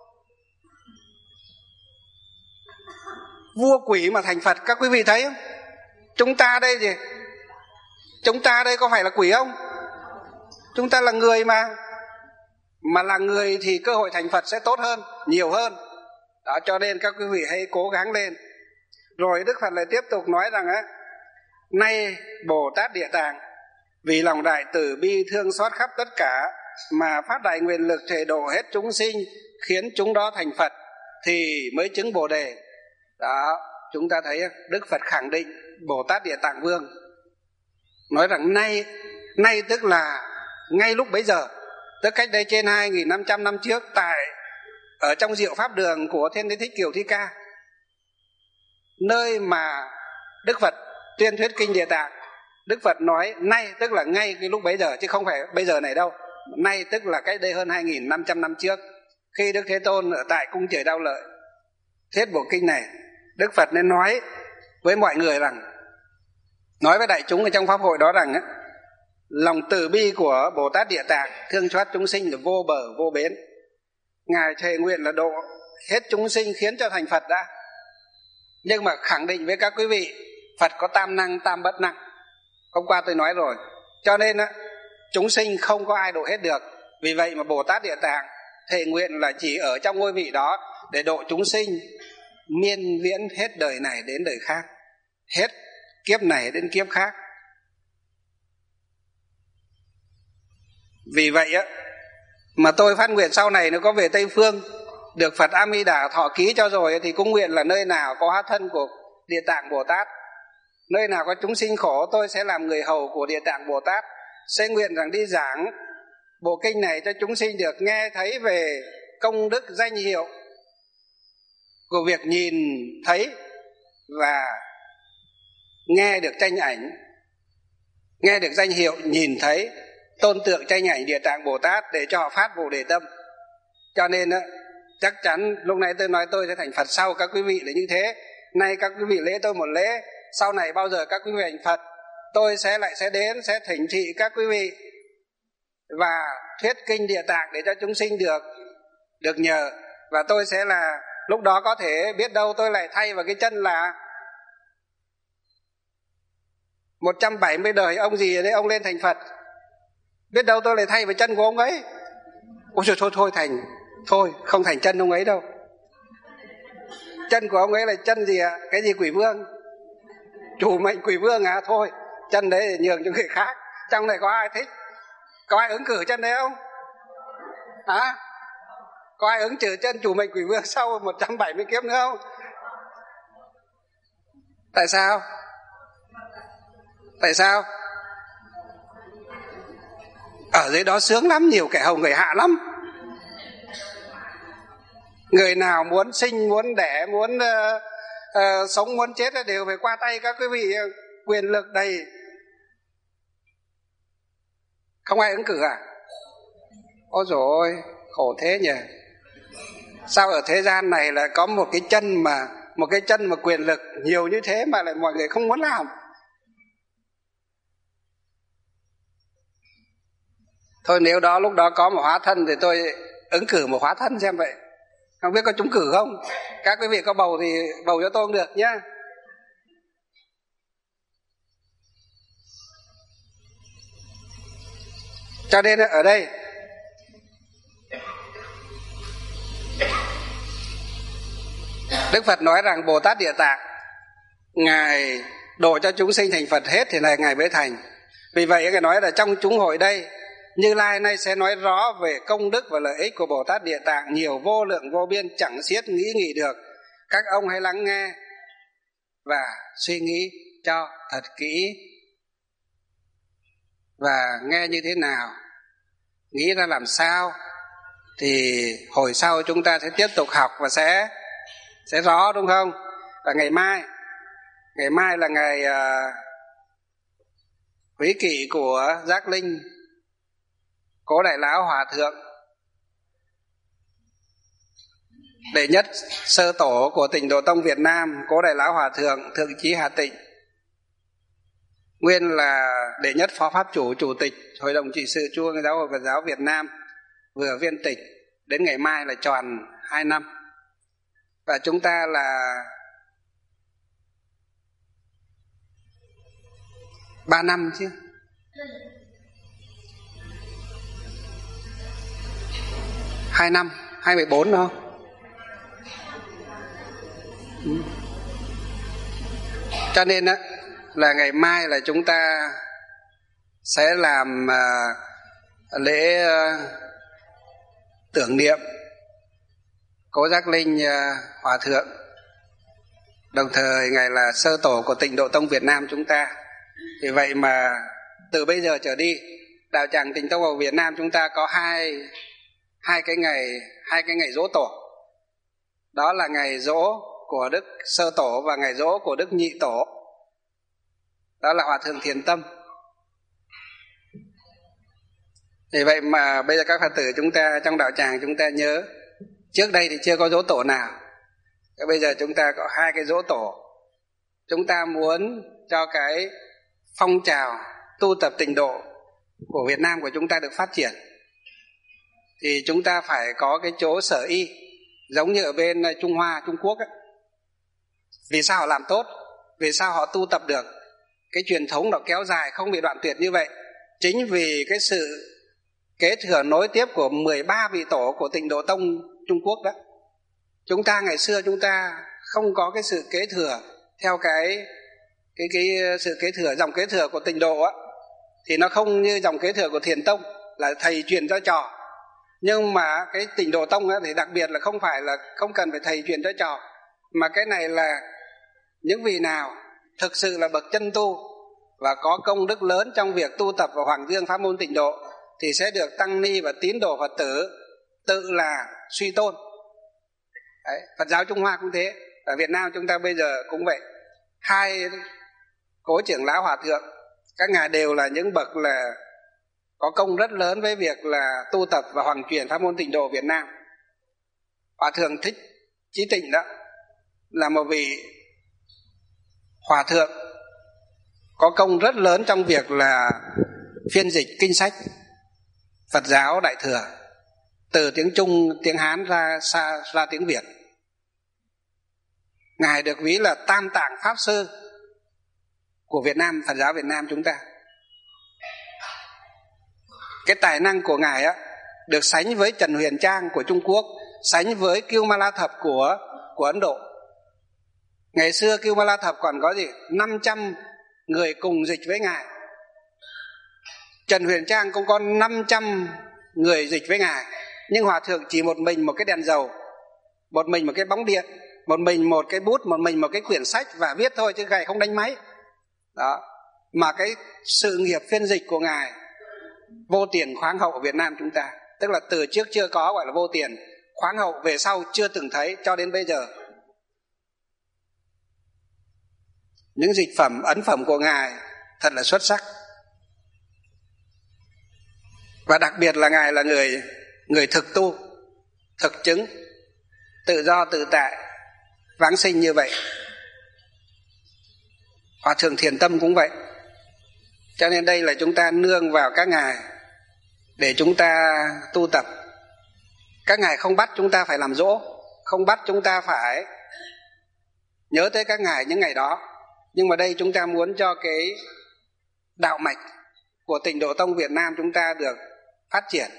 Vua quỷ mà thành Phật, các quý vị thấy không? Chúng ta đây gì? Chúng ta đây có phải là quỷ không? Chúng ta là người mà. Mà là người thì cơ hội thành Phật sẽ tốt hơn, nhiều hơn. Đó, cho nên các quý vị hãy cố gắng lên. Rồi Đức Phật lại tiếp tục nói rằng á, nay Bồ Tát Địa Tạng vì lòng đại từ bi thương xót khắp tất cả mà phát đại nguyện lực thể độ hết chúng sinh, khiến chúng đó thành Phật thì mới chứng Bồ Đề. Đó, chúng ta thấy Đức Phật khẳng định Bồ Tát Địa Tạng Vương, nói rằng nay tức là ngay lúc bấy giờ, tức cách đây trên 2.500 năm trước, ở trong Diệu Pháp Đường của Thiên Đế Thích Kiều Thi Ca, nơi mà Đức Phật tuyên thuyết kinh Địa Tạng. Đức Phật nói nay tức là ngay cái lúc bấy giờ, chứ không phải bây giờ này đâu. Nay tức là cách đây hơn 2.500 năm trước, khi Đức Thế Tôn ở tại cung Trời Đao Lợi thuyết bộ kinh này. Đức Phật nên nói với mọi người rằng, nói với đại chúng ở trong pháp hội đó rằng lòng từ bi của Bồ Tát Địa Tạng thương xót chúng sinh là vô bờ vô bến. Ngài thề nguyện là độ hết chúng sinh khiến cho thành Phật đã. Nhưng mà khẳng định với các quý vị, Phật có tam năng tam bất năng. Hôm qua tôi nói rồi. Cho nên chúng sinh không có ai độ hết được. Vì vậy mà Bồ Tát Địa Tạng thề nguyện là chỉ ở trong ngôi vị đó để độ chúng sinh miên viễn hết đời này đến đời khác, hết kiếp này đến kiếp khác. Vì vậy mà tôi phát nguyện sau này nó có về Tây Phương, được Phật A Di Đà thọ ký cho rồi, thì cũng nguyện là nơi nào có hóa thân của Địa Tạng Bồ Tát, nơi nào có chúng sinh khổ, tôi sẽ làm người hầu của Địa Tạng Bồ Tát, sẽ nguyện rằng đi giảng bộ kinh này cho chúng sinh được nghe thấy về công đức danh hiệu của việc nhìn thấy và nghe được tranh ảnh, nghe được danh hiệu, nhìn thấy tôn tượng tranh ảnh Địa Tạng Bồ Tát để cho họ phát Bồ Đề tâm. Cho nên chắc chắn lúc nãy tôi nói tôi sẽ thành Phật sau các quý vị là như thế. Nay các quý vị lễ tôi một lễ, sau này bao giờ các quý vị thành Phật, tôi sẽ đến sẽ thỉnh thị các quý vị và thuyết kinh Địa Tạng để cho chúng sinh được nhờ. Và tôi sẽ là lúc đó có thể biết đâu tôi lại thay vào cái chân là 170 đời ông gì ở đây ông lên thành Phật, biết đâu tôi lại thay vào chân của ông ấy. Ôi trời, thôi không thành chân ông ấy đâu. Chân của ông ấy là chân gì ạ? Cái gì Quỷ Vương? Chủ mệnh Quỷ Vương à? Thôi chân đấy để nhường cho người khác. Trong này có ai thích, có ai ứng cử chân đấy không? Hả? Có ai ứng cử chân chủ mệnh Quỷ Vương sau 170 kiếp nữa không? Tại sao? Ở dưới đó sướng lắm, nhiều kẻ hầu người hạ lắm. Người nào muốn sinh, muốn đẻ, muốn sống, muốn chết đều phải qua tay các quý vị, quyền lực đầy. Không ai ứng cử à? Ôi dồi ôi, khổ thế nhỉ. Sao ở thế gian này lại có một cái chân mà quyền lực nhiều như thế mà lại mọi người không muốn làm? Thôi nếu lúc đó có một hóa thân thì tôi ứng cử một hóa thân xem vậy. Không biết có trúng cử không? Các quý vị có bầu thì bầu cho tôi cũng được nhé. Cho nên ở đây Đức Phật nói rằng Bồ Tát Địa Tạng Ngài độ cho chúng sinh thành Phật hết thì này Ngài mới thành. Vì vậy Ngài nói là trong chúng hội đây, Như Lai nay sẽ nói rõ về công đức và lợi ích của Bồ Tát Địa Tạng nhiều vô lượng vô biên, chẳng xiết nghĩ nghỉ được. Các ông hãy lắng nghe và suy nghĩ cho thật kỹ. Và nghe như thế nào? nghĩ ra làm sao thì hồi sau chúng ta sẽ tiếp tục học và sẽ rõ, đúng không? Và ngày mai là ngày quý kỷ của Giác Linh Cố Đại Lão Hòa Thượng, đệ nhất sơ tổ của Tịnh Độ Tông Việt Nam, Cố Đại Lão Hòa Thượng Thượng Chí Hà Tịnh, nguyên là đệ nhất phó pháp chủ, chủ tịch Hội đồng trị sự Trung ương Giáo hội Phật giáo Việt Nam, vừa viên tịch, đến ngày mai là tròn 2 năm. Và chúng ta là 3 năm chứ. 2 năm, 2014 đâu. Cho nên á, là ngày mai là chúng ta sẽ làm lễ tưởng niệm Cố Giác Linh Hòa Thượng, đồng thời Ngài là sơ tổ của Tịnh Độ Tông Việt Nam chúng ta. Vì vậy mà từ bây giờ trở đi, đạo tràng Tịnh Tông ở Việt Nam chúng ta có hai cái ngày giỗ tổ. Đó là ngày giỗ của Đức Sơ Tổ và ngày giỗ của Đức Nhị Tổ. Đó là Hòa Thượng Thiền Tâm. Vì vậy mà bây giờ các Phật tử chúng ta trong đạo tràng chúng ta nhớ, trước đây thì chưa có giỗ tổ nào, bây giờ chúng ta có 2 cái giỗ tổ. Chúng ta muốn cho cái phong trào tu tập tịnh độ của Việt Nam của chúng ta được phát triển, thì chúng ta phải có cái chỗ sở y, giống như ở bên Trung Hoa, Trung Quốc ấy. Vì sao họ làm tốt? Vì sao họ tu tập được? Cái truyền thống nó kéo dài không bị đoạn tuyệt như vậy, chính vì cái sự kế thừa nối tiếp của 13 vị tổ của Tịnh Độ Tông Trung Quốc đó. Chúng ta ngày xưa chúng ta không có cái sự kế thừa theo cái sự kế thừa, dòng kế thừa của Tịnh Độ á, thì nó không như dòng kế thừa của Thiền Tông là thầy truyền cho trò. Nhưng mà cái Tịnh Độ Tông á, thì đặc biệt là không cần phải thầy truyền cho trò, mà cái này là những vị nào thực sự là bậc chân tu và có công đức lớn trong việc tu tập vào Hoàng Dương pháp môn Tịnh Độ thì sẽ được tăng ni và tín đồ Phật tử tự là suy tôn. Đấy, Phật giáo Trung Hoa cũng thế, ở Việt Nam chúng ta bây giờ cũng vậy. 2 cố trưởng lão hòa thượng, các ngài đều là những bậc là có công rất lớn với việc là tu tập và hoàng truyền pháp môn Tịnh Độ Việt Nam. Hòa thượng Thích Chí Tịnh đó là một vị hòa thượng có công rất lớn trong việc là phiên dịch kinh sách Phật giáo Đại Thừa từ tiếng Trung, tiếng Hán ra tiếng Việt. Ngài được ví là Tam Tạng Pháp Sư của Việt Nam, Phật giáo Việt Nam chúng ta. Cái tài năng của Ngài á, được sánh với Trần Huyền Trang của Trung Quốc, sánh với Kiêu Ma La Thập của Ấn Độ. Ngày xưa Kiêu Ma La Thập còn có gì? 500 người cùng dịch với Ngài. Trần Huyền Trang cũng có 500 người dịch với Ngài. Nhưng Hòa Thượng chỉ một mình một cái đèn dầu, một mình một cái bóng điện, một mình một cái bút, một mình một cái quyển sách và viết thôi, chứ Ngài không đánh máy. Đó. Mà cái sự nghiệp phiên dịch của Ngài vô tiền khoáng hậu ở Việt Nam chúng ta, tức là từ trước chưa có gọi là vô tiền, khoáng hậu về sau chưa từng thấy cho đến bây giờ. Những dịch phẩm, ấn phẩm của Ngài thật là xuất sắc. Và đặc biệt là Ngài là người thực tu, thực chứng, tự do tự tại, vãng sinh như vậy. Hòa Thượng Thiền Tâm cũng vậy. Cho nên đây là chúng ta nương vào các ngài để chúng ta tu tập. Các ngài không bắt chúng ta phải làm dỗ, không bắt chúng ta phải nhớ tới các ngài những ngày đó. Nhưng mà đây chúng ta muốn cho cái đạo mạch của Tịnh Độ Tông Việt Nam chúng ta được phát triển.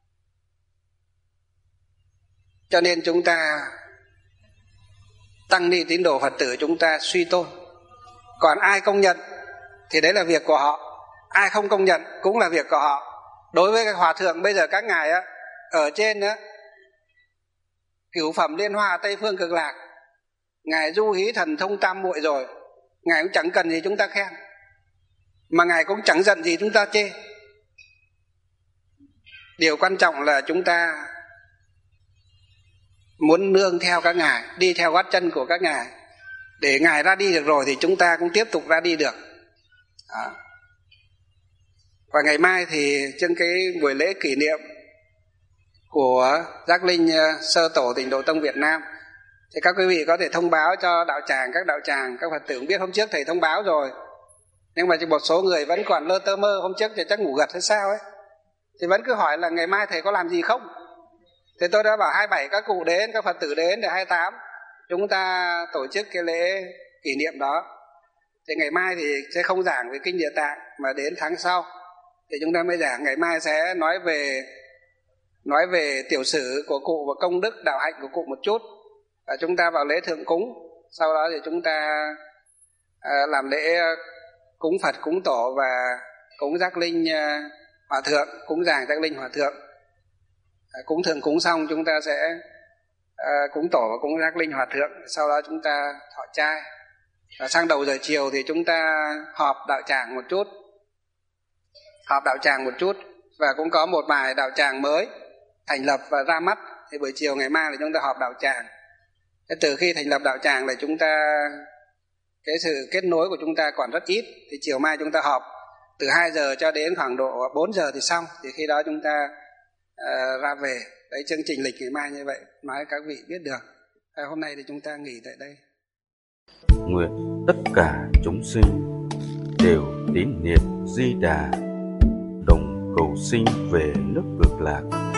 Cho nên chúng ta tăng ni tín đồ Phật tử chúng ta suy tôn. Còn ai công nhận thì đấy là việc của họ, ai không công nhận cũng là việc của họ. Đối với các hòa thượng bây giờ các ngài á, ở trên á, Cửu Phẩm Liên Hoa Tây Phương Cực Lạc, ngài du hí thần thông tam muội rồi, ngài cũng chẳng cần gì chúng ta khen, mà ngài cũng chẳng giận gì chúng ta chê. Điều quan trọng là chúng ta muốn nương theo các ngài, đi theo gót chân của các ngài. Để ngài ra đi được rồi thì chúng ta cũng tiếp tục ra đi được. Đó. Và ngày mai thì trên cái buổi lễ kỷ niệm của Giác Linh Sơ Tổ Tịnh Độ Tông Việt Nam, thì các quý vị có thể thông báo cho đạo tràng, các đạo tràng, các Phật tử cũng biết. Hôm trước thầy thông báo rồi, nhưng mà một số người vẫn còn lơ tơ mơ. Hôm trước thì chắc ngủ gật hay sao ấy, thì vẫn cứ hỏi là ngày mai thầy có làm gì không. Thì tôi đã bảo 27 các cụ đến, các Phật tử đến, để 28 chúng ta tổ chức cái lễ kỷ niệm đó. Thì ngày mai thì sẽ không giảng về Kinh Địa Tạng, mà đến tháng sau thì chúng ta mới giảng. Ngày mai sẽ nói về tiểu sử của cụ và công đức đạo hạnh của cụ một chút. Và chúng ta vào lễ thượng cúng. Sau đó thì chúng ta làm lễ cúng Phật, cúng Tổ và cúng Giác Linh Hòa Thượng, cúng dường Giác Linh Hòa Thượng. Cúng thượng cúng xong chúng ta sẽ cúng Tổ và cúng Giác Linh Hòa Thượng. Sau đó chúng ta thọ trai. Và sang đầu giờ chiều thì chúng ta họp đạo tràng một chút. Và cũng có một vài đạo tràng mới thành lập và ra mắt. Thì buổi chiều ngày mai là chúng ta họp đạo tràng. Từ khi thành lập đạo tràng là chúng ta, cái sự kết nối của chúng ta còn rất ít. Thì chiều mai chúng ta họp từ 2 giờ cho đến khoảng độ 4 giờ thì xong. Thì khi đó chúng ta ra về. Đấy, chương trình lịch ngày mai như vậy, nói các vị biết được. Hôm nay thì chúng ta nghỉ tại đây. Nguyện tất cả chúng sinh đều tín niệm Di Đà, đồng cầu sinh về nước Cực Lạc.